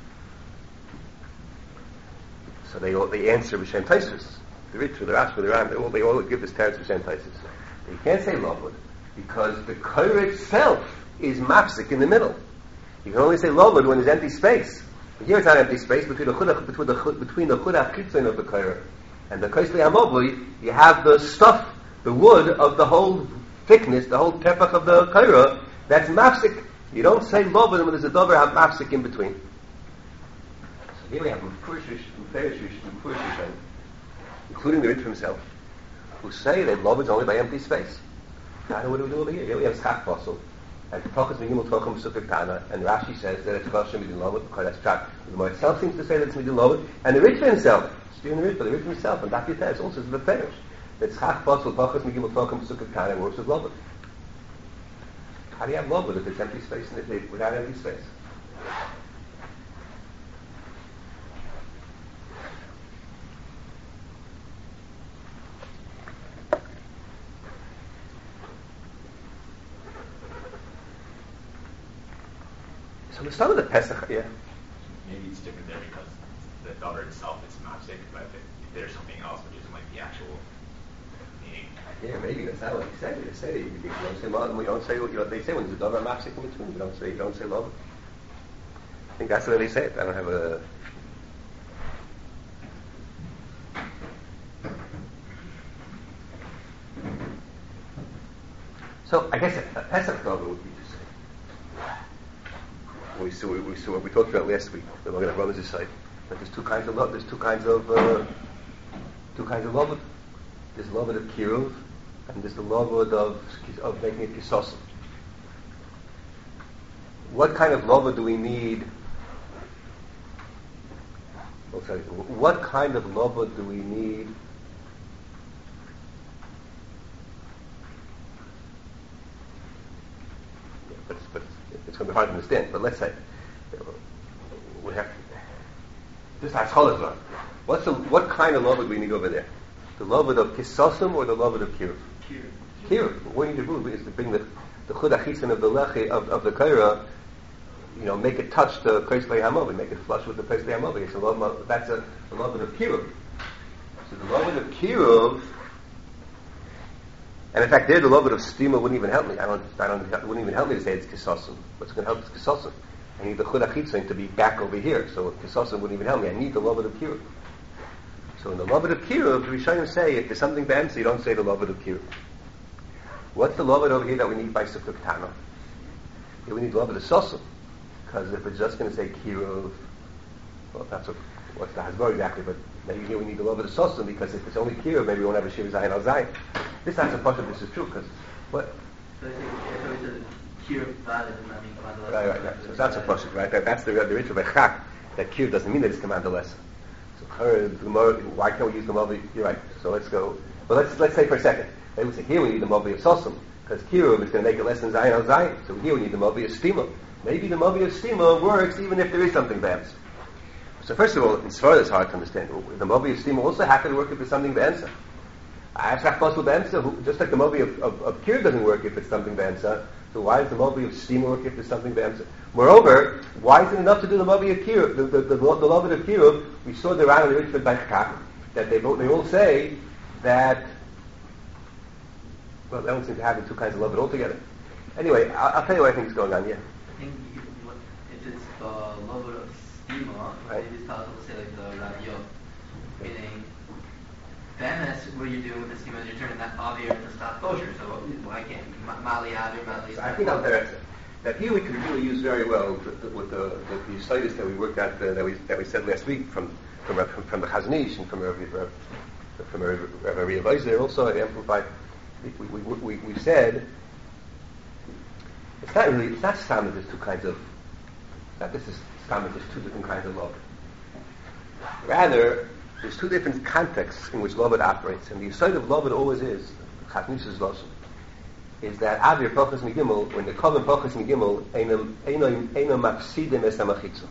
So they all, they answer b'shem Taisus. The Ritva, the Rashba, the Ram, they all they all give this teretz b'shem Taisus. You can't say lobud because the koyer itself is mapsik in the middle. You can only say lobud when there's empty space. But here it's not empty space between the chud between the chud, between the chud achitzon of the koyer and the koyer amavud. You have the stuff, the wood of the whole thickness, the whole tefach of the koyer. That's mapsik. You don't say lobud when there's a dover have mapsik in between. Here we have Mufurish, Mufurish, Mufurish, including the Ritva himself, who say that lobud is only by empty space. Now, what do we do over here? Here we have Schach Fossil, and Tachas Megimel Tocham Sukik Tana, and Rashi says that it's Kosher Midin Lobud, because that's Pshat. The Gemara itself seems to say that it's Midin Lobud, and the Ritva himself, Steven the Ritva, the Ritva himself, and Daf Yitez also says the Ferish, that Schach Fossil, Tachas Megimel Tocham Sukik Tana works with lobud. How do you have lobud if it's empty space and if they, without empty space? So the start of the Pesach, yeah. Maybe it's different there because the davar itself is mapsik, but if, it, if there's something else which isn't like the actual meaning. Yeah, maybe that's not what he said. They say you don't say love, we don't say. You know, they say when there's a davar mapsik in between, you don't say you don't say love. I think that's the way they say it. I don't have a. So I guess a, a Pesach davar would be. We saw, we saw what we talked about last week. The Magen Avraham is side. But there's two kinds of love. There's two kinds of uh, two kinds of love. There's love of kiruv, and there's the love of of making it kisosim. What kind of love do we need? Oh, sorry. What kind of love do we need? Yeah, but, but it's going to be hard to understand, but let's say we have this Hatzcholazar. What's the what kind of lovud we need over there? The lovud of kisosim or the lovud of kiruv? Kiruv. Kiruv. What you need to do is to bring the the chud achitzon of the lechi of, of the kaira, you know, make it touch the kreis le'hamovi, make it flush with the kreis le'hamovi. It's a lovud. That's a, a lovud of kiruv. So the lovud of kiruv. And in fact, there the lovud of stima wouldn't even help me. I don't, I don't, it wouldn't even help me to say it's kisosim. What's going to help is kisosim. I need the chud achitzon to be back over here, so kisosim wouldn't even help me. I need the lovud of kiruv. So in the lovud of kiruv, the Rishonim say if there's something b'emtza, you don't say the lovud of kiruv. What's the lovud over here that we need by sukkah tana? Here we need lovud of sosim, because if it's just going to say kiruv, well, that's what, what's the hasbor exactly, but maybe here we need the lovud of sosim, because if it's only kiruv, maybe we won't have a shir zayin al zayin. This answer possible. This is true because what? So I think if it was a kiruv valid, does not mean command the lesson. Right, right, right. So that's a possible, right? That, that's the the ritual of chak. That kiruv doesn't mean that it's command the lesson. So why can't we use the mobi? You're right. So let's go. But let's let's say for a second. They would say here we need the mobi of sosim because kiruv is going to make it less than zayin al zayin. So here we need the mobi of stima. Maybe the mobi of stima works even if there is something bad. So first of all, in Sfar it's hard to understand. The mobi of stima also happen to work if there's something bad. I have schach possible be'emsa, just like the mobi of, of, of kir doesn't work if it's something be'emsa, so why does the mobi of steam work if it's something be'emsa? Moreover, why is it enough to do the mobi of kir? The, the, the, the loved of kir, we saw the Ran and the Richford by Chak, that they, both, they all say that, well, they don't seem to have the two kinds of loved altogether. Anyway, I'll, I'll tell you what I think is going on, yeah. I think you, if it's the level of schema, Right. maybe it's possible to say like the radio, meaning then that's what you're doing with the schema is you're turning that avir into stop kosher. So why can't ma- mali avir, mali So I think I'll direct it. That here we could really use very well with the, with the, with the studies that we worked at, uh, that we that we said last week from from from, from the Chazon Ish and from Rabbi from Rabbi Weiser also at Amplified. We we, we we we said it's not really it's not stam that there's two kinds of it's not this is stam that there's two different kinds of love. Rather, there's two different contexts in which love operates, and the side of love always is Chazon Ish's lashon. Is that Avir Pachas Migimel, when the Kohen Pachas Migimel, Einam Mafsidim Es HaMachitza.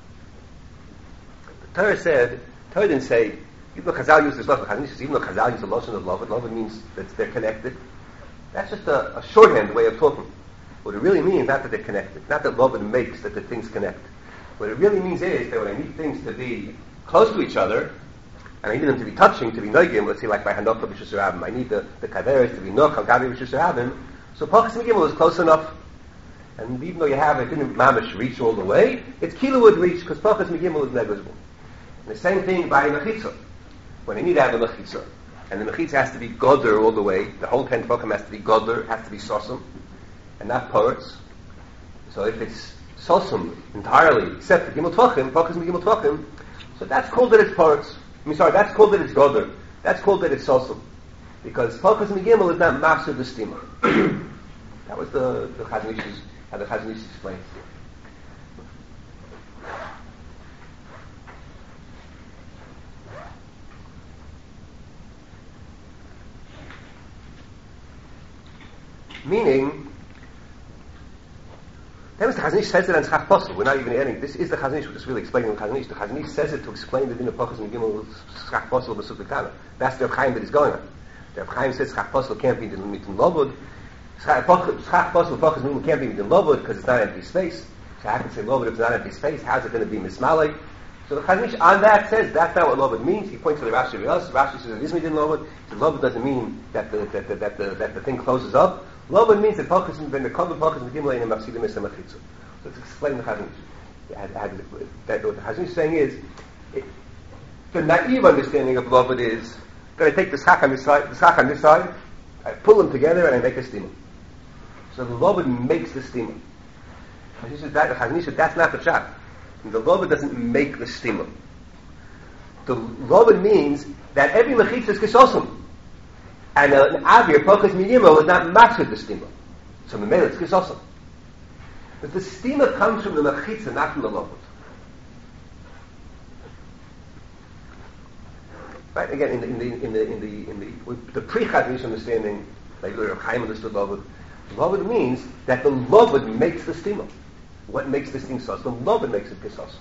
The Torah said, Torah didn't say, even though Chazal used this lashon, Chazal says, even though Chazal used the lashon of love, love means that they're connected. That's just a, a shorthand way of talking. What it really means, not that they're connected, not that love makes that the things connect. What it really means is that when I need things to be close to each other, and I need them to be touching, to be noigim, let's say like by Hanocha B'Shus Rabim. I need the, the kaveres to be noch al gabi B'Shus Rabim. So Pachas Migimel is close enough. And even though you have, it didn't mamish reach all the way, its kilo would reach, because Pachas Migimel is negligible. And the same thing by Mechitza. When I need to have a Mechitza, and the Mechitza has to be Goder all the way, the whole ten Tvokim has to be Goder, has to be Sosum, and not Poretz. So if it's Sosum entirely, except for Gimel Tvokim, Pachas Migimel Tvokim, so that's called that it's Poretz. I mean, sorry, that's called that it's Goder. That's called that it's Sosum. Because Pachas Migimel is not master the steamer. That was the, the Chazon Ish's, how the Chazon Ish explains. Meaning, that was the Chazon Ish says it on Schach Posel. We're not even adding. This is the Chazon Ish, we're just really explaining the Chazon Ish. The Chazon Ish says it to explain the din of Pachas Migimel Schach Posel B'Suf Kana. That's the Reb Chaim that is going on. The Reb Chaim says Schach Posel can't be the Mitim Lovud. Schach Posel Pachas Migimel can't be Mitim Lovud because it's not empty space. So I can say Lovud if it's not empty space. How's it going to be Mismalei? So the Chazon Ish on that says that's not what Lovud means. He points to the Rashi Rios. Rashi says it is Mitim Lovud. So Lovud doesn't mean that the that the, that the that the thing closes up. Lovud means that Pachas when the Kohen Pachas Migimel Einam Mafsidim Es HaMachitza. So let's explain the Chazon Ish. That what the Chazon Ish is saying is, it, the naive understanding of Lovud is that I take the schach on this side, the schach on this side, I pull them together and I make a steamer. So the Lovud makes the steamer. The Chazon Ish said that's not the shot. The Lovud doesn't make the steamer. The Lovud means that every mechitza is kisosum. And an avir, Pachas Migimel, is not matzid the steamer. So the mele, it's kisosum. But the steamer comes from the mechitza, not from the lovud. Right? Again, in the in the in the in the, in the, with the pre-Chazon Ish understanding, like the Reb Chaim understood lovud. Lovud means that the lovud makes the steamer. What makes this thing sos? The lovud makes it kisos.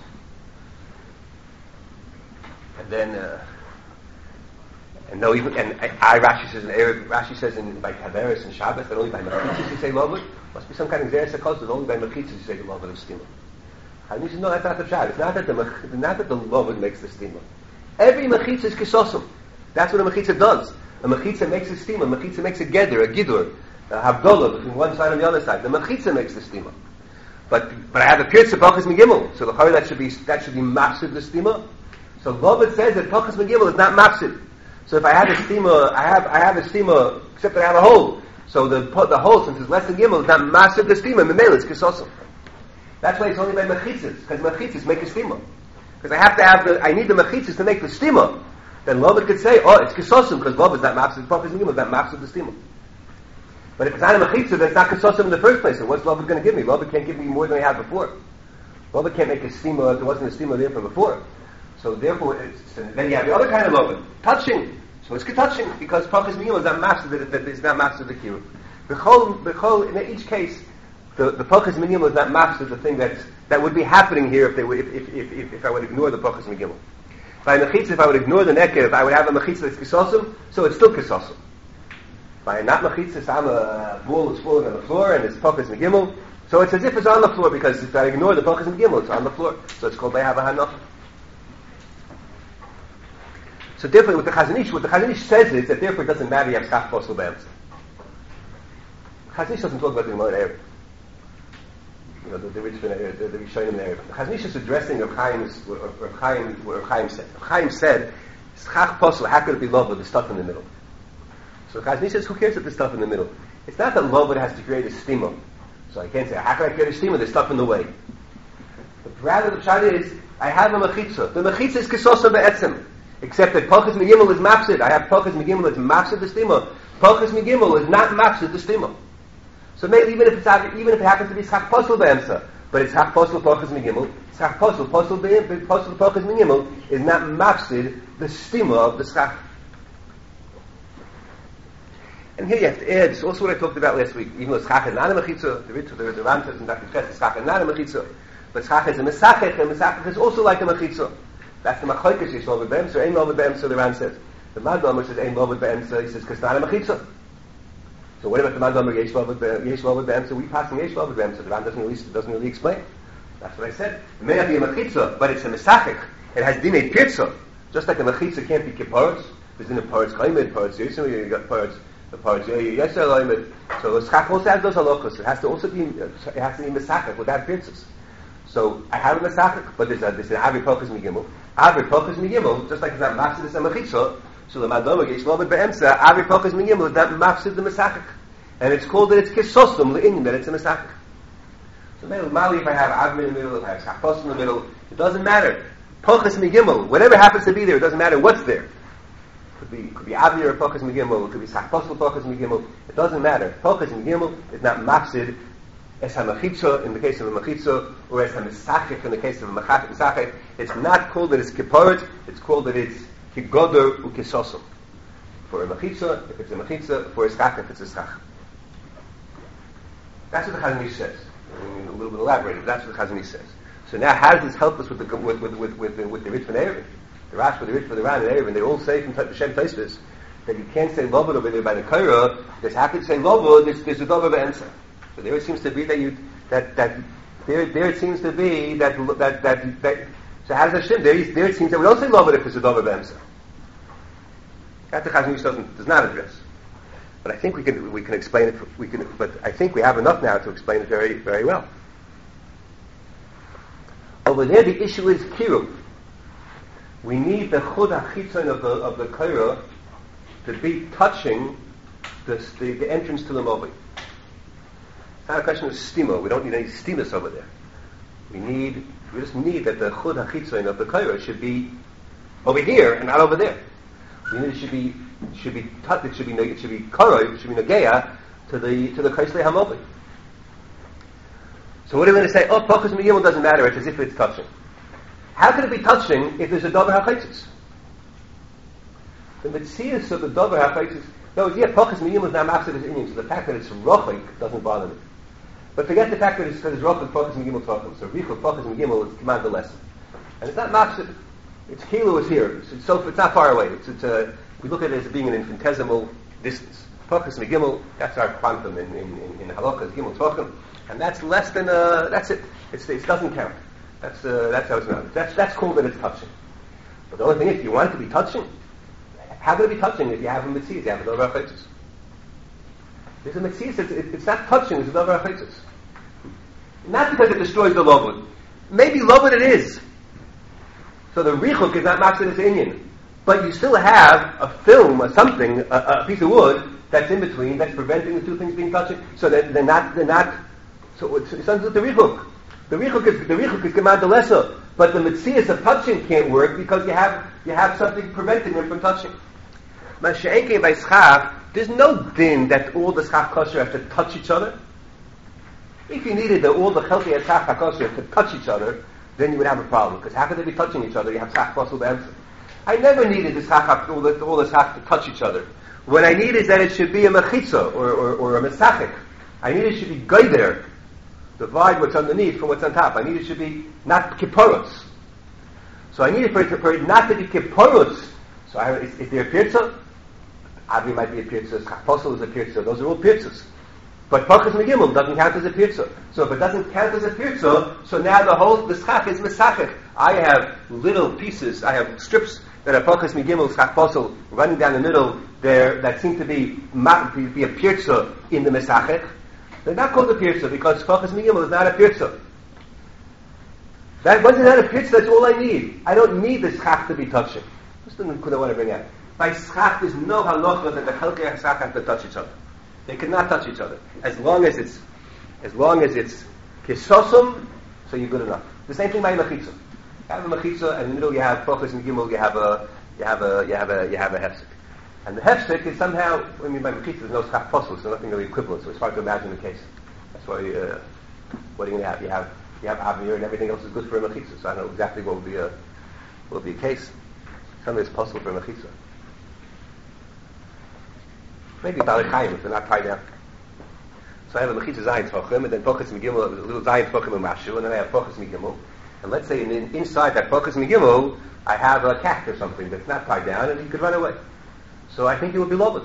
And then, uh, and no, even and I, I Rashi says in Erev, Rashi says in by Taveris and Shabbos that only by mechitzas you say lovud. Must be some kind of zeres hakos that only by mechitzas you say the lovud of steamer. And he says no, that's not the shad. It's not that the not that the lovud makes the steamer. Every mechitza is kisosum. That's what a mechitza does. A mechitza makes a steamer. A mechitza makes a geder, a gidur, a havdolah between one side and the other side. The mechitza makes the steamer. But but I have a pirtz of Pachas Migimel, so the chayil that should be that should be mafsid the steamer. So Lovud says that Pachas Migimel is not mafsid. So if I have a steamer, I have I have a steamer, except that I have a hole. So the the hole, since it's less than Gimel, is not mafsid the steamer. Memela is kisosim. That's why it's only by mechitzas, because mechitzas make a steamer. Because I have to have the I need the mechitzas to make the steamer. Then Lovud could say, oh, it's kisosim because Lovud is not mafsid. Pachas Migimel is not mafsid the steamer. But if it's not a mechitza, then it's not kisosim in the first place. So what's Lovud going to give me? Lovud can't give me more than I had before. Lovud can't make a steamer if there wasn't a steamer there from before. So therefore, it's, then you have the other kind of Lovud, touching. So it's touching because Pachas Migimel is not master that it is not master the kiruv. B'chol, b'chol, in each case, the the Pachas Migimel is not master the thing that that would be happening here if they would if if if, if I would ignore the Pachas Migimel. By mechitza, if I would ignore the nekev, I would have a mechitza that's kisosim, so it's still kisosim. If I am not mechitza, so I'm a ball that's falling on the floor, and it's pokas megimel, so it's as if it's on the floor, because if I ignore the pokas megimel, it's on the floor. So it's called Le'hava Hanach. So therefore, with the Chazon Ish, what the Chazon Ish says is that therefore it doesn't matter you have schach posel be'emtza. Chazon Ish doesn't talk about the Gemara Erev. You know, the, the rich the, the, the Rishonim Erev. The Chazon Ish is addressing Rav Chaim's, what Rav Chaim, what Rav Chaim said. Rav Chaim said, schach posel, how could it be love with the stuff in the middle? So Chazon Ish says, who cares if there's stuff in the middle? It's not that love has to create a stima. So I can't say, how can I create a stima? There's stuff in the way. But rather the pshat is, I have a mechitza. The mechitza is kisosa be'etzem. Except that Pachas Megimel is mapsid. I have Pachas Megimel that's mapsid the stima. Pachas Megimel is not mapsid the stima. So maybe even if it's even if it happens to be Schach Posel be'emsa, but it's Schach Posel Pachas Megimel, Schach Posel Posel be'em Posel Pachas Megimel is not mapsid the stima of the Schach. And here you have to add. It's also what I talked about last week. Even though Schach is not a mechitza, the Ritz, the the Ram says in Doctor Chesed, Schach is not a mechitza, but Schach is a mesachech, and mesachech is also like a mechitza. That's the machlokes yesh loved be'emsa, ein loved be'emsa, the Ran says. The Madlamer says ein loved be'emsa, he says, because it's not a mechitza. So what about the Madlamer yesh loved be'emsa? We pass in yesh loved be'emsa. The Ran doesn't really, doesn't really explain. That's what I said. It may not be a mechitza, but it's a mesachich. It has dinei pirza. Just like a mechitza can't be kipparetz. There's in a paretz kaimed, paretz yisrael, you got paretz, the paretz yisrael kaimed. So the schach also has those halachos. It has to also be, it has to be mesachich without pirzas. So I have a mesachik, but there's a there's an avi pokas migimel. Avi pokas migimel, just like it's not mafsid the mechitza. So the madoma geish loved be'emsa. Avi pokas migimel is not mafsid the mesachik, and it's called that it's kisosum le'inyan, that it's a mesachik. So maybe mali if I have avi in the middle, if I have schachos in the middle, it doesn't matter. Pokas migimel, whatever happens to be there, it doesn't matter what's there. Could be could be avi or pokas migimel, it could be schachos or pokas migimel. It doesn't matter. Pokas migimel is not mafsid. Es ha-mechitza in the case of a mechitza, or es ha-mesachik in the case of a mesachik. It's not called that it's kipparet, it's called that it's kigoder u'kisosum. For a mechitza, if it's a mechitza, for a schach, if it's a schach. That's what the Chazon Ish says. I mean, a little bit elaborated, but that's what the Chazon Ish says. So now how does this help us with the with with with with, with the Ritz and Erevin? The Rash with the Ritz for the Ran and Erevin, they all say from Shem Tosfos that you can't say lovud over there by the Korah, because how can you say lovud, there's, there's a dover be'ensa. So there it seems to be that you that that there there it seems to be that that that, that so how does Hashem there there it seems that we don't say love it if it's a dover be'emsa. That the Chazon Ish doesn't does not address. But I think we can we can explain it. We can, but I think we have enough now to explain it very very well. Over there, the issue is kiruv. We need the chud hachitzon of the of the korah to be touching the the, the entrance to the mobi. It's not a question of stima. We don't need any stimas over there. We need, we just need that the chud hachitzon of the korah should be over here and not over there. We need it should be should be tut, it should be it should be korah, it should be nageya to the to the kaislei hamobi. So what are we going to say? Oh, pochus miyimel doesn't matter. It's as if it's touching. How can it be touching if there's a davar hachaitzis? The mitzias of the davar hachaitzis. No, yeah, pochus miyimel is not mafsid as Indian. So the fact that it's rochik doesn't bother me. But forget the fact that it's because it's rochik pochus miyimel talking. So richuk pochus miyimel is command the lesson, and it's not mafsid. It's kilo is here. It's, so it's not far away. It's, it's uh, we look at it as being an infinitesimal distance. Pochus miyimel, that's our quantum in in in, in halakha, gimel talking. And that's less than uh, that's it. It's, it doesn't count. That's uh, that's how it's known. That's that's cool that it's touching. But the only thing is, if you want it to be touching, how can it be touching if you have a mitzias? You have a davar hachaitzis. There's a mitzias. It's, it, it's not touching. It's a davar hachaitzis. Not because it destroys the lovud. Maybe lovud it is. So the richuk is not mafsid as inyan, but you still have a film or something, a, a piece of wood that's in between, that's preventing the two things being touching. So that they're not they're not. So it's, it's under the richuk. The richuk is the richuk is gemad lesser, but the mitzias of touching can't work because you have you have something preventing them from touching. Masha'enke by schach, there's no din that all the schach kosher have to touch each other. If you needed the, all the healthy schach kosher to touch each other, then you would have a problem because how could they be touching each other? You have schach posel be'emsa. I never needed the schach all the all the schach to touch each other. What I need is that it should be a mechitza or or, or a mesachik. I need it should be geider. Divide what's underneath from what's on top. I need it should be not kipporos. So I need it for it, to, for it not to be kiporus. So I, is, is there a pirza? Avi might be a pirza. Apostle is a pirza. Those are all pirzas. But Pachas Megimel doesn't count as a pirza. So if it doesn't count as a pirza, so now the whole the schach is mesachech. I have little pieces. I have strips that are Pachas Megimel schach posel running down the middle there that seem to be be, be a pirza in the mesachech. They're not called a pirza because Pachas Megimel is not a pirza. That wasn't not a pirza. That's all I need. I don't need the schach to be touching. That's the thing I want to bring out. By schach, there's no halacha that the chelkei schach have to touch each other. They cannot touch each other as long as it's as long as it's kisosum. So you're good enough. The same thing by mechitza. You have a mechitza, and in the middle you have Pachas Megimel. You have a you have a you have a you have a hefsek. And the hefsek is somehow. I mean, by mechitza there's no schach posel, so nothing really equivalent. So it's hard to imagine the case. That's why. Uh, what are you going to have? You have you have avir, and everything else is good for a mechitza. So I don't know exactly what will be a what will be a case. Something is possible for a mechitza. Maybe Balachayim if they're not tied down. So I have a Mechitza Zayin Tfachim, and then Pachas Megimel, a little Zayin Tfachim and Mashu, and then I have Pachas Megimel. And let's say in, in, inside that Pachas Megimel, I have a cat or something that's not tied down, and he could run away. So I think it would be Lobod.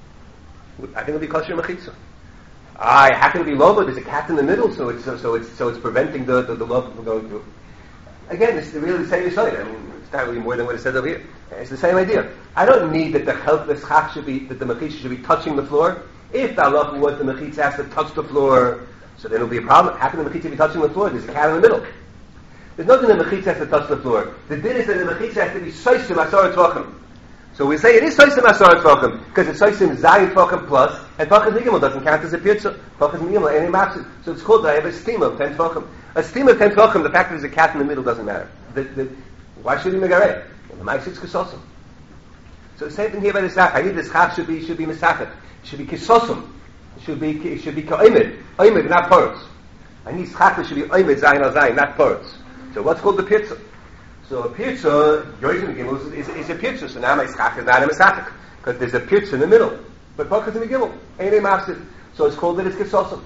I think it would be Kosher Mechitza. I happen to be Lobod. There's a cat in the middle, so it's so, so it's so it's preventing the the, the Lobod from going through. Again, it's really the same Yisrael. I mean, it's not really more than what it says over here. It's the same idea. I don't need that the chelk, the schach should be, that the mechitza should be touching the floor. If the halacha was the mechitza has to touch the floor, so then it'll be a problem. How can the mechitza be touching the floor? There's a cat in the middle. There's nothing that the mechitza has to touch the floor. The din is that the mechitza has to be soisim asar tvachim. So we say it is soisim asar tvachim because it's soisim zayin tvachim plus, and Pachas Megimel doesn't count as a pirza. Pachas Megimel any mapsid. So it's called that I have a steam of ten tvachim. A steam of ten tvachim. The fact that there's a cat in the middle doesn't matter. The, the, why should he megareh? The ma'aseh is kisosim. So the same thing here by the schach. I need the schach should be should be mesachet. It should be kisosim. It should be it should be ka'imid. Oimid, not porous. I need schach that should be oimid zayin al zayin, not porous. So what's called the pirza? So a pirza, Yoizim Megimel is, is, is a pirza. So now my schach is not a mesachet because there's a pirza in the middle. But Pachas Megimel ain't a mafsid. So it's called that it's kisosim.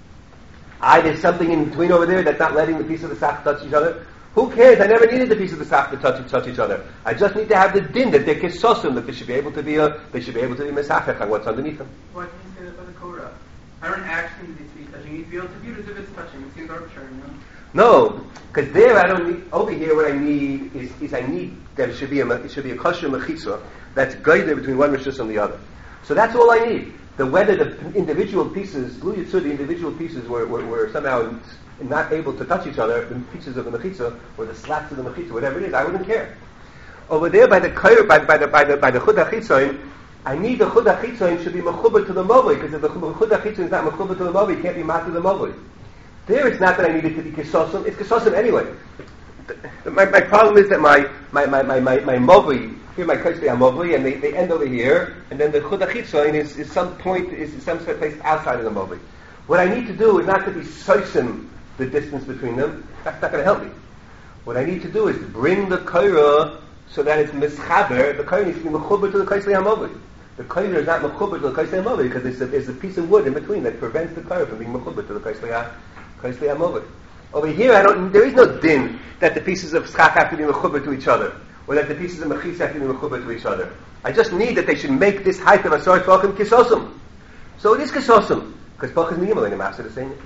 I there's something in between over there that's not letting the piece of the schach touch each other. Who cares? I never needed the piece of the sach to touch, touch each other. I just need to have the din that they're kisosim, that they should be able to be a, they should be able to be mesachech on what's underneath them. Why can't you say that about the Korah? I don't actually need to be touching. You need to be able to view it as if it's touching. It seems arbitrary, you know? No, because there I don't need. Over here, what I need is, is I need that it should be a it should be a kosher mechitza that's guided between one rishus and the other. So that's all I need. The whether the individual pieces, Lu Yitzur, the individual pieces were, were, were somehow not able to touch each other, the pieces of the mechitza or the slats of the mechitza, whatever it is, I wouldn't care. Over there, by the by, by the by the by the chud hachitzoin, I need the chud hachitzoin should be mechuber to the mavoi, because if the chud hachitzoin is not mechuber to the mavoi, it can't be mat to the mavoi. There, it's not that I need it to be kisosim; it's kisosim anyway. My, my problem is that my my my my my, my mavoi, here my kaisei are mavoi, and they, they end over here, and then the chud hachitzoin is, is some point is some place outside of the mavoi. What I need to do is not to be soisim the distance between them. That's not going to help me. What I need to do is bring the kaira so that it's mischaber. The kaira needs to be mechuber to the kaisei hamavoi. The kaira is not mechuber to the kaisei hamavoi because there's a, there's a piece of wood in between that prevents the kaira from being mechuber to the kaisei hamavoi. Over here, I don't. There is no din that the pieces of schach have to be mechuber to each other, or that the pieces of mechitza have to be mechuber to each other. I just need that they should make this height of a sort of kisosim. So it is kisosim because Pachas Megimel in the master the same.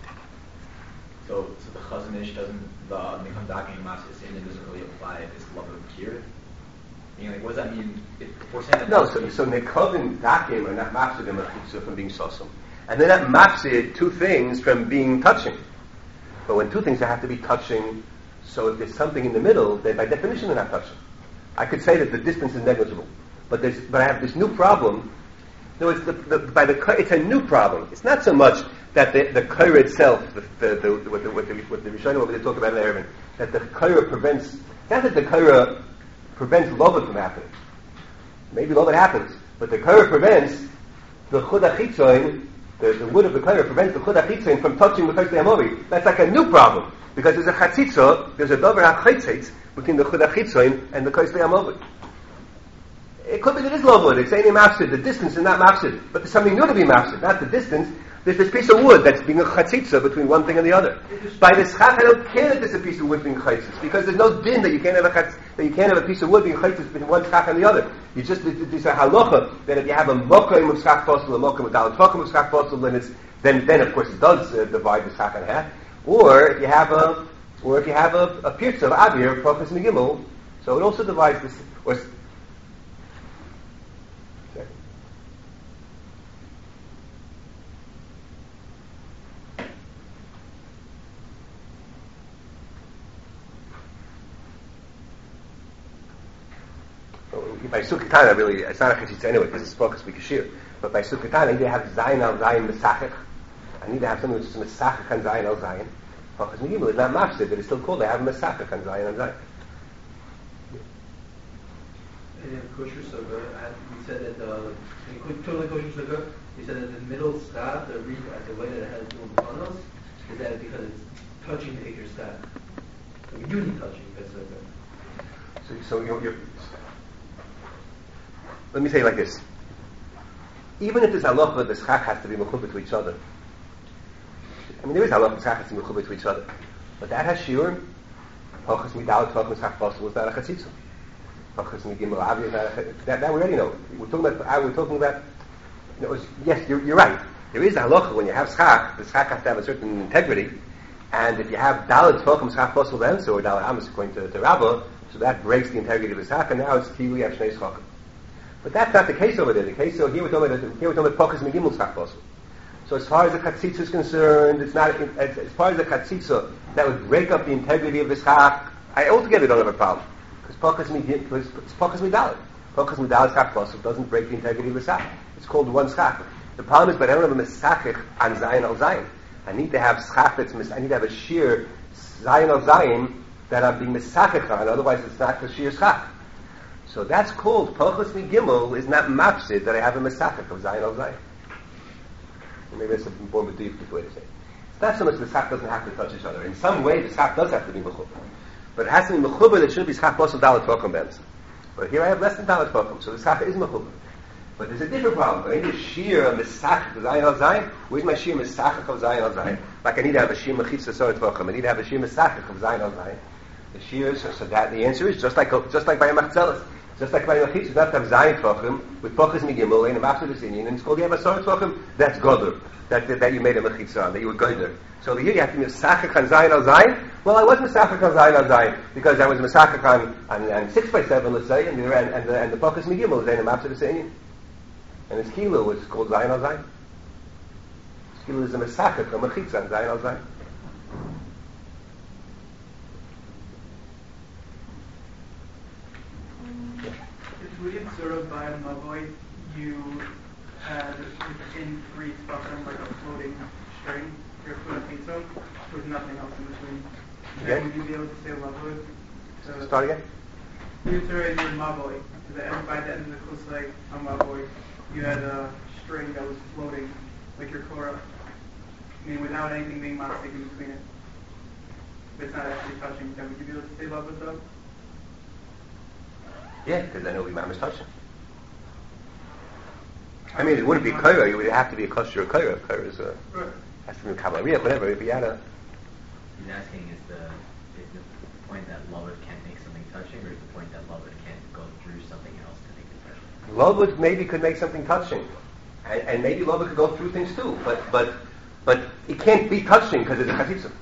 So, so the Chazon Ish doesn't, the Mecham Dakin and Master Sinin doesn't really apply this love of Kir? I mean, like, what does that mean? If we're saying that no, so, so Nekavim Dakim are not mafsid from being sosim. And they're not mafsid two things from being touching. But when two things have to be touching, so if there's something in the middle, then by definition they're not touching. I could say that the distance is negligible. But there's, but I have this new problem. No, it's the, the by the it's a new problem. It's not so much that the the kaira itself, the the, the what the what the what the Rishonim over there talk about in the Erevin, that the kaira prevents. It's not that the kaira prevents lobot from happening. Maybe lobot happens, but the kaira prevents the chud hachitzoin, the, the wood of the kaira prevents the chud hachitzoin from touching the kaisei hamovi. That's like a new problem because there's a chatzitza, there's a davar hachitzitz between the chud hachitzoin and the kaisei hamovi. It could be that it is lobot. It's any mafsid. The distance is not mafsid, but there's something new to be mafsid, not the distance. There's this piece of wood that's being a chatzitza between one thing and the other. By the schach, I don't care that there's a piece of wood being chatzitza, because there's no din that you can't have a chatz, that you can't have a piece of wood being chatzitza between one schach and the other. You just, there's a halacha that if you have a mokim of schach posel, a mokim of dalet mokim of schach posel, then it's, then, then of course it does uh, divide the schach in half. Or if you have a, or if you have a, a pirza of avir, profes megimel, so it also divides this, or, by Sukkatana, really, it's not a cheshitza anyway, because it's focused with Kashir. But by Sukkatana, I need to have Zayin al Zayin Mesachech. I need to have something which is Mesachech and Zayin al Zayin. Focus Megimel is not mafsid, but it's still called, I have Mesachech and Zayin al Zayin. In a kosher sukkah, you said that the, in a totally kosher sukkah, you said that the middle staff, the reef, the way that it has dual panos, is that because it's touching the acre staff. So you do need touching, that's sukkah. So, so you're, you're let me say it like this. Even if there's halacha, the schach has to be mechubah to each other. I mean, there is halacha, the schach has to be mechubah to each other. But that has shiur. Pachas midal, pachas schach posel is not a chatzitza. Pachas migimel avi is not a chatzitza. That, that we already know. We're talking about, we're talking about, you know, yes, you're, you're right. There is a halacha when you have schach, the schach has to have a certain integrity. And if you have dalet tachim schach posel then, so or dalet amas according to, to Rabbah, so that breaks the integrity of the schach, and now it's kiwi have shnei schachim. But that's not the case over there. The case so here we're talking about here we're talking about pachas megimel schach posel. So as far as the chatzitza is concerned, it's not as, as far as the chatzitza that would break up the integrity of the schach. I altogether don't have a problem because pachas megimel because pachas medalit pachas medalit schach posel doesn't break the integrity of the schach. It's called one schach. The problem is, but I don't have a mesachich on zayin al zayin. I need to have schach that's mis- I need to have a sheer zayin al zayin that I'm being mesachich on. Otherwise, it's not a sheer schach. So that's called Pachas Megimel is not mafsid that I have a Mesachik of Zayin al Zayin. Maybe that's a more deep way to say it. It's not so much the Schach doesn't have to touch each other. In some way, the Schach does have to be Mechuber. But it has to be Mechuber that shouldn't be Schach Posel Dalet Tokum Benz. But here I have less than Dalet Tokum, so the Schach is Mechuber. But there's a different problem. I need a sheer of Mesachik of Zayin al Zayin. Where's my sheer Mesachik of Zayin al Zayin? Like I need to have a sheer Mechitza Soret Tokum. I need to have a sheer Mesachik of Zayin al Zayin. The sheer, so, so that the answer is just like just like by a Machzelis. Just like by the Machitz, you have to have Zayin Tvachim with Pachas Megimel and a Machzor Desinian, and it's called you have a Sor Tvachim, that's Goder, that, that, that you made a Machitz on, that you were Goder. So here you have to be Mesachik on Zayin al Zayin. Well, I was Mesachik on Zayin al Zayin because I was Mesachik on, on, on six by seven, let's say, and the, and, and the, and the Pachas Megimel is in a Machzor Desinian. And it's Kilo, which is called Zayin al Zayin. Kilo is a Mesachik, a Machitz on Zayin al Zayin. We observed by Mavoy, you had in three spectrum like a floating string, your floating pizza, with nothing else in between. Okay. And would you be able to say Mavoy? So Start again? you observed your Mavoy, and by the end of the Kusay on Mavoy, you had a string that was floating, like your Korah. I mean, without anything being mastic in between it. But it's not actually touching. Then would you be able to say love with them? Yeah, because then it'll be Mama's touching. I mean, it wouldn't be Kaira, it would have to be a kosher Kaira. Kaira is a, Right. has to be a Kabbalah, whatever, if you had a, He's asking is the is the point that Lovud can't make something touching, or is the point that Lovud can't go through something else to make it touching? Lovud maybe could make something touching. And, and maybe Lovud could go through things too, but, but, but it can't be touching because it's a Chatzitza.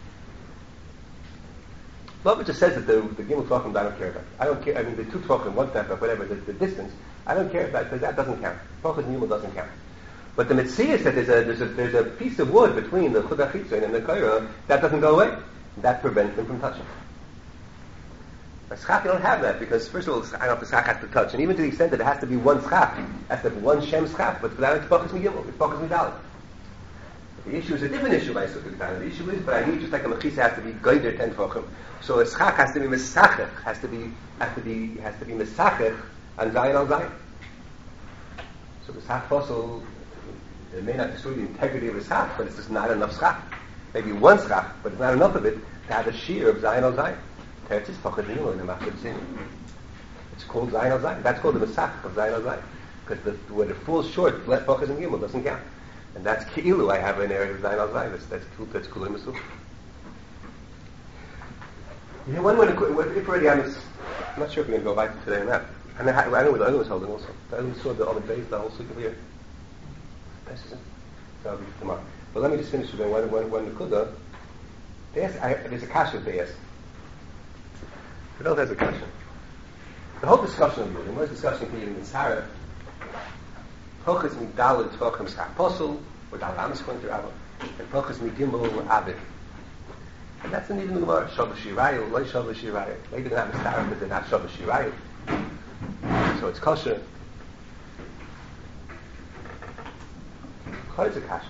Lovud just says that the, the Gimel Tvachim, I don't care about. I don't care, I mean, the two Tvachim, one step up, whatever, the, the distance, I don't care about, because that doesn't count. Tvachim Gimel doesn't count. But the Metziah said there's a, there's a, there's a piece of wood between the Chud HaChitzon and the Kaira, that doesn't go away. That prevents them from touching. By Schach, you don't have that, because first of all, I don't know if the Schach has to touch, and even to the extent that it has to be one Schach, it has to be one Shem Schach, but for that it's Tvachim Gimel, it's Tvachim Dalet. The issue is a different issue by Sukkot. The issue is, but I need just like a mechisa has to be geider ten tvachim. So a schach has to be mesachech, has to be has to be has to be mesachech and zayin al zayin. So the schach fossil, it may not destroy the integrity of the schach, but it's just not enough schach. Maybe one schach, but it's not enough of it to have a shear of zayin al zayin. Teretz is pachadinu in the machzor tzinu. It's called zayin al zayin. That's called the mesachech of zayin al zayin, because the when it falls short, left pachas and gimel doesn't count. And that's Ki'ilu, I have an area of Zayin al-Zayvis. That's that's Kulei Masuf. Yeah, when, when, when, if already I'm, I'm not sure if we're going to go back to today on that. And I, I know what the other was holding also. The other saw the other days, the whole sukkah here. This is it. That'll be tomorrow. But let me just finish with them. When, when, when the Kudah, they ask, I, there's a kasha they ask. Fidel has a kasha. The whole discussion of Yudin, what is discussion here in the Sarah? Pochus Migdal and Tvochem Schach Posel, or Dalamas Kwan Rabba, and Pochus Migimel Abed. And that's in even the Gemara. Shabbos Shirayu, Loi Shabbos Shirayu. Maybe they're not Mistara, but they're not Shabbos Shirayu. So it's kosher. What is a kasha?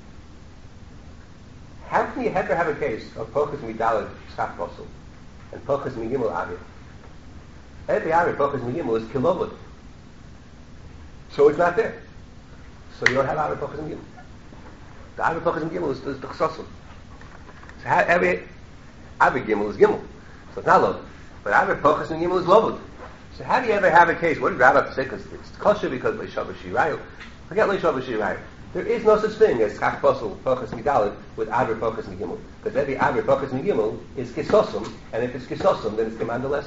How can you ever have a case of Pochus Migdal and Schach Posel, and Pochus Migimel Abed? Every Abed, Pochus Migimel is Kilovod. So it's not there. So you don't have Abed Pochus Migimel. The Abed Pochus Migimel is, is the Chsosim. So how, every Abed Gimel is Gimel. So it's not Lovud. But Abed Pochus Migimel is Lovud. So how do you ever have a case? What did Rabbi have to say? Because it's kosher because Lei Shabbos Shirayu. Forget Lei Shabbos Shirayu. There is no such thing as Schach Posel, Pochus Migdalit, with Abed Pochus Migimel. Because every Abed Pochus Migimel is Kisosim, and if it's Kisosim, then it's Gemandales.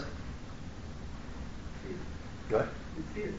What? You see it.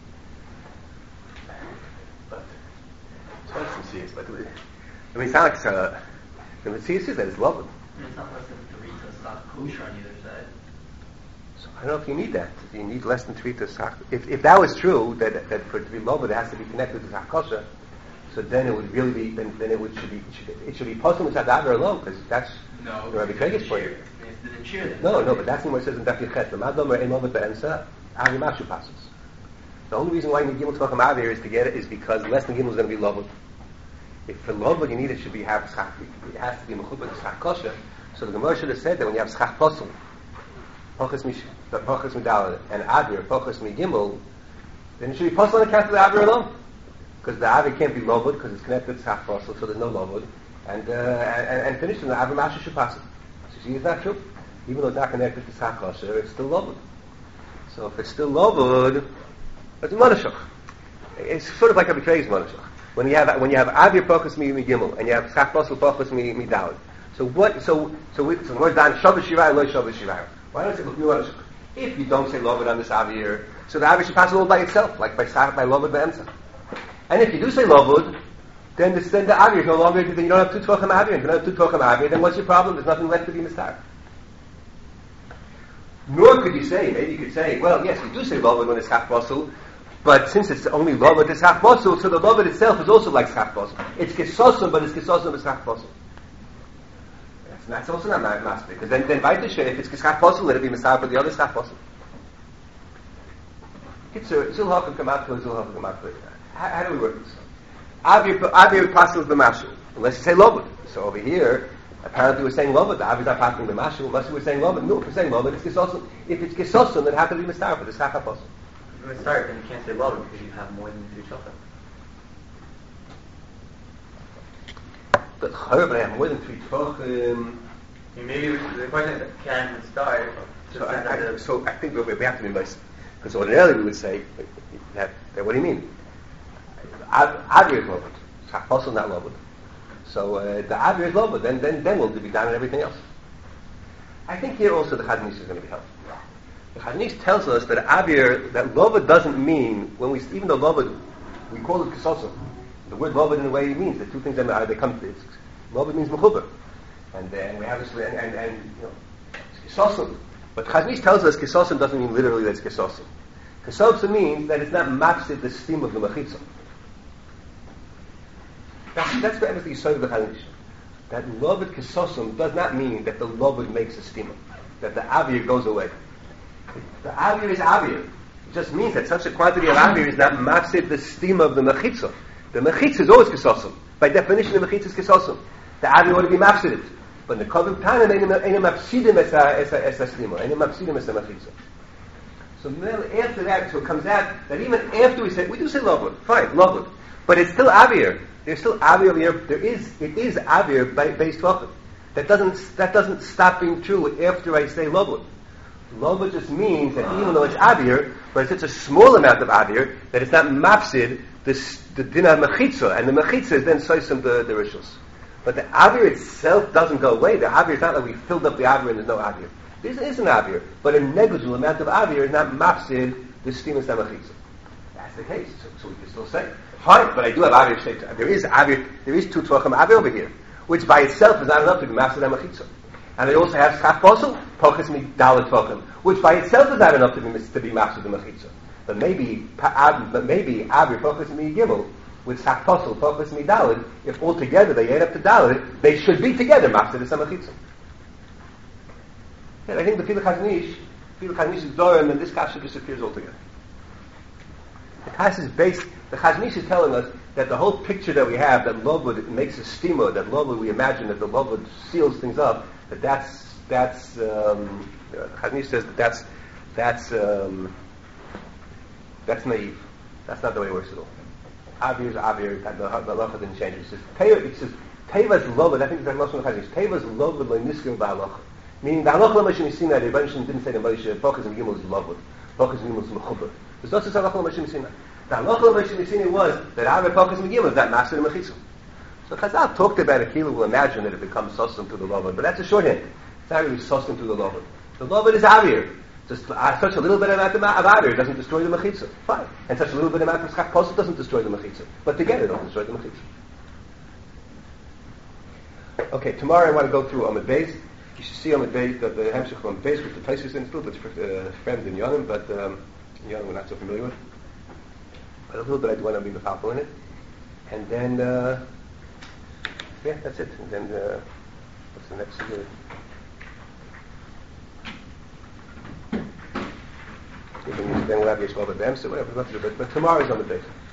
But it's not sincere, but I mean, it's not like it's a. The Matthias is that it's lovely. It's not less than three to stop kosher on either side. So I don't know if you need that. You need less than three to sak. If if that was true, that that for it to be lovely, it has to be connected to sak kosher. So then it would really be. Then, then it would should be. It should, it should be possible with Sadaver alone because that's No. the Rabbi Kreger's point. It's the cheer then. No, no, but that's what it says in Daf Yechet. The Madom or Eimov Be'ensa Avi Mashu passes. The only reason why you need Gimel Tvachim Avir is to get it is because less than Gimel is going to be lovely. If for lovely you need it should be have schach. It has to be mechubah to schach kosher. So the Gemara should have said that when you have schach posel, pochus mish, the pochus midal and avir, pochus migimel, then it should be posel on account of the avir alone, because the avir can't be lovud because it's connected to schach posel, so there's no lovud, and uh, and, and finished in the avir mashu should pass it. So see, it's not true. Even though it's not connected to schach kosher, it's still lovud. So if it's still lovud, it's a monashach. It's sort of like a betray's monashach. When you have when you have avir pochus migimel and you have schach posel pochus midal. So what? So so we, so the word dan Shabbos Shirayu, lo Shabbos Shirayu. Why don't you say if you don't say loved on this avir, so the avir should pass all by itself, like by by loved be'emsa. And if you do say loved, then the then the avir is no longer. Then you don't have two tvachim avir. If you don't have two tvachim avir, then what's your problem? There's nothing left to be mistar. Nor could you say, maybe you could say, well, yes, you do say loved when it's half posel, but since it's only loved, it's half posel, so the loved itself is also like half posel. It's kisosim, but it's kisosim is half posel. And that's also not master, because then then Vaitisha, if it's Kischach Posel, let it be Messiah for the other Schach Posel. Kitzur, Zul Hacham Kamat, Zul Hacham Kamat. How do we work this? Avir Avir Pasel the Mashu. Unless you say Lovud. So over here, apparently we're saying Lovud. The Avir is not passing the Mashu. Unless we're saying Lovud. No, if we're saying Lovud, it's Kisosim. If it's Kisosim, then it has to be Messiah for the Schach Posel. If you start, then you can't say Lovud because you have more than three children. But however, I have more than three tvachim. Maybe the question is, can it start? So I, I, so I think we, we have to be nice, because ordinarily we would say that, that what do you mean? Avir is loved, Schach Posel not loved. So uh, the Avir is loved, then then then we'll be down and everything else. I think here also the Chazon Ish is going to be helpful. The Chazon Ish tells us that Avir, that loved doesn't mean when we even though loved we call it Kisosim. The word loved in a way means the two things that are they come to. Loved means mechuber, and then we have this and and, and you know it's kisosim. But Chazon Ish tells us kisosim doesn't mean literally that it's kisosim. Kisosim means that it's not mafsid the steam of the mechitza. That's that's the emphasis of the Chazon Ish. That loved kisosim does not mean that the loved makes a steamer, that the avir goes away. The avir is avir. It just means that such a quantity of avir is not mafsid the steam of the mechitza. The mechitza is always kisosim. By definition, the mechitza is kisosim. The avir ought to be mafsided. But the kovim tanim ain't mafsidim as a as a slima, ain't mafsidim as a mechitza. So after that, so it comes out that even after we say we do say lovud, fine, lovud, but it's still avir. There's still avir here. There is it is avir by based tvachim. That doesn't that doesn't stop being true after I say lovud. Lovud just means that even though it's avir, but it's such a small amount of avir that it's not mafsid this, the dinah mechitza, and the mechitza is then soisim the, the rishus. But the avir itself doesn't go away. The avir is not like we filled up the avir and there's no avir. There is an avir, but a negligible amount of avir is not mafsid the stimus mechitza. That's the case. So, so we can still say, fine, but I do have avir. There is avir. There is two tvachim avir over here, which by itself is not enough to be mafsid mechitza. And I also have schach posel, pochas mi dalet tvachim, which by itself is not enough to be to be mafsid mechitza. But maybe, but maybe avir pochas mi gimel with schach posel, pochas mi dalet, if all together they add up to dalet, they should be together mafsid mechitza. And I think the Fila Chaznish, Fila Chaznish is Dorim, and this kasha disappears altogether. The kasha is based, the Chaznish is telling us that the whole picture that we have, that Lovud makes a stima, that Lovud, we imagine that the Lovud seals things up, that that's, that's, um, uh, Chaznish says that that's, that's, um, that's naive. That's not the way it works at all. Avir is Avir, the, the halacha didn't change. It says, it says, Teva's Lovud, I think it's the most of the Chaznish, Teva's Lovud lo niskil ba'alacha. Meaning the halacha l'moshe misina, the Rebbeinu didn't say to Moshe, Pochas and Gimel is lovud, Pochas and Gimel is mechuber. There's no such halacha l'moshe misina. The halacha l'moshe misina was that Avir Pochas and Gimel is that master and mechitza. So Chazal talked about it. Kila will imagine that it becomes sosim to the lovud, but that's a shorthand. It's not really sosim to the lovud. The lovud is Avir. Just uh, such a little bit amount of Avir doesn't destroy the mechitza. Fine, and such a little bit amount of schach posel doesn't destroy the mechitza, but together don't destroy the mechitza. Okay, tomorrow I want to go through Amud Beis. You should see on the base that the Hemshech on the base with the places in still, but uh, friends in Yonim, but um, Yonim we're not so familiar with. But a little bit I do want to be the powerful in it. And then, uh, yeah, that's it. And then, uh, what's the next year? Then we'll have Yeshua B'Bem, so whatever, but, but tomorrow is on the base.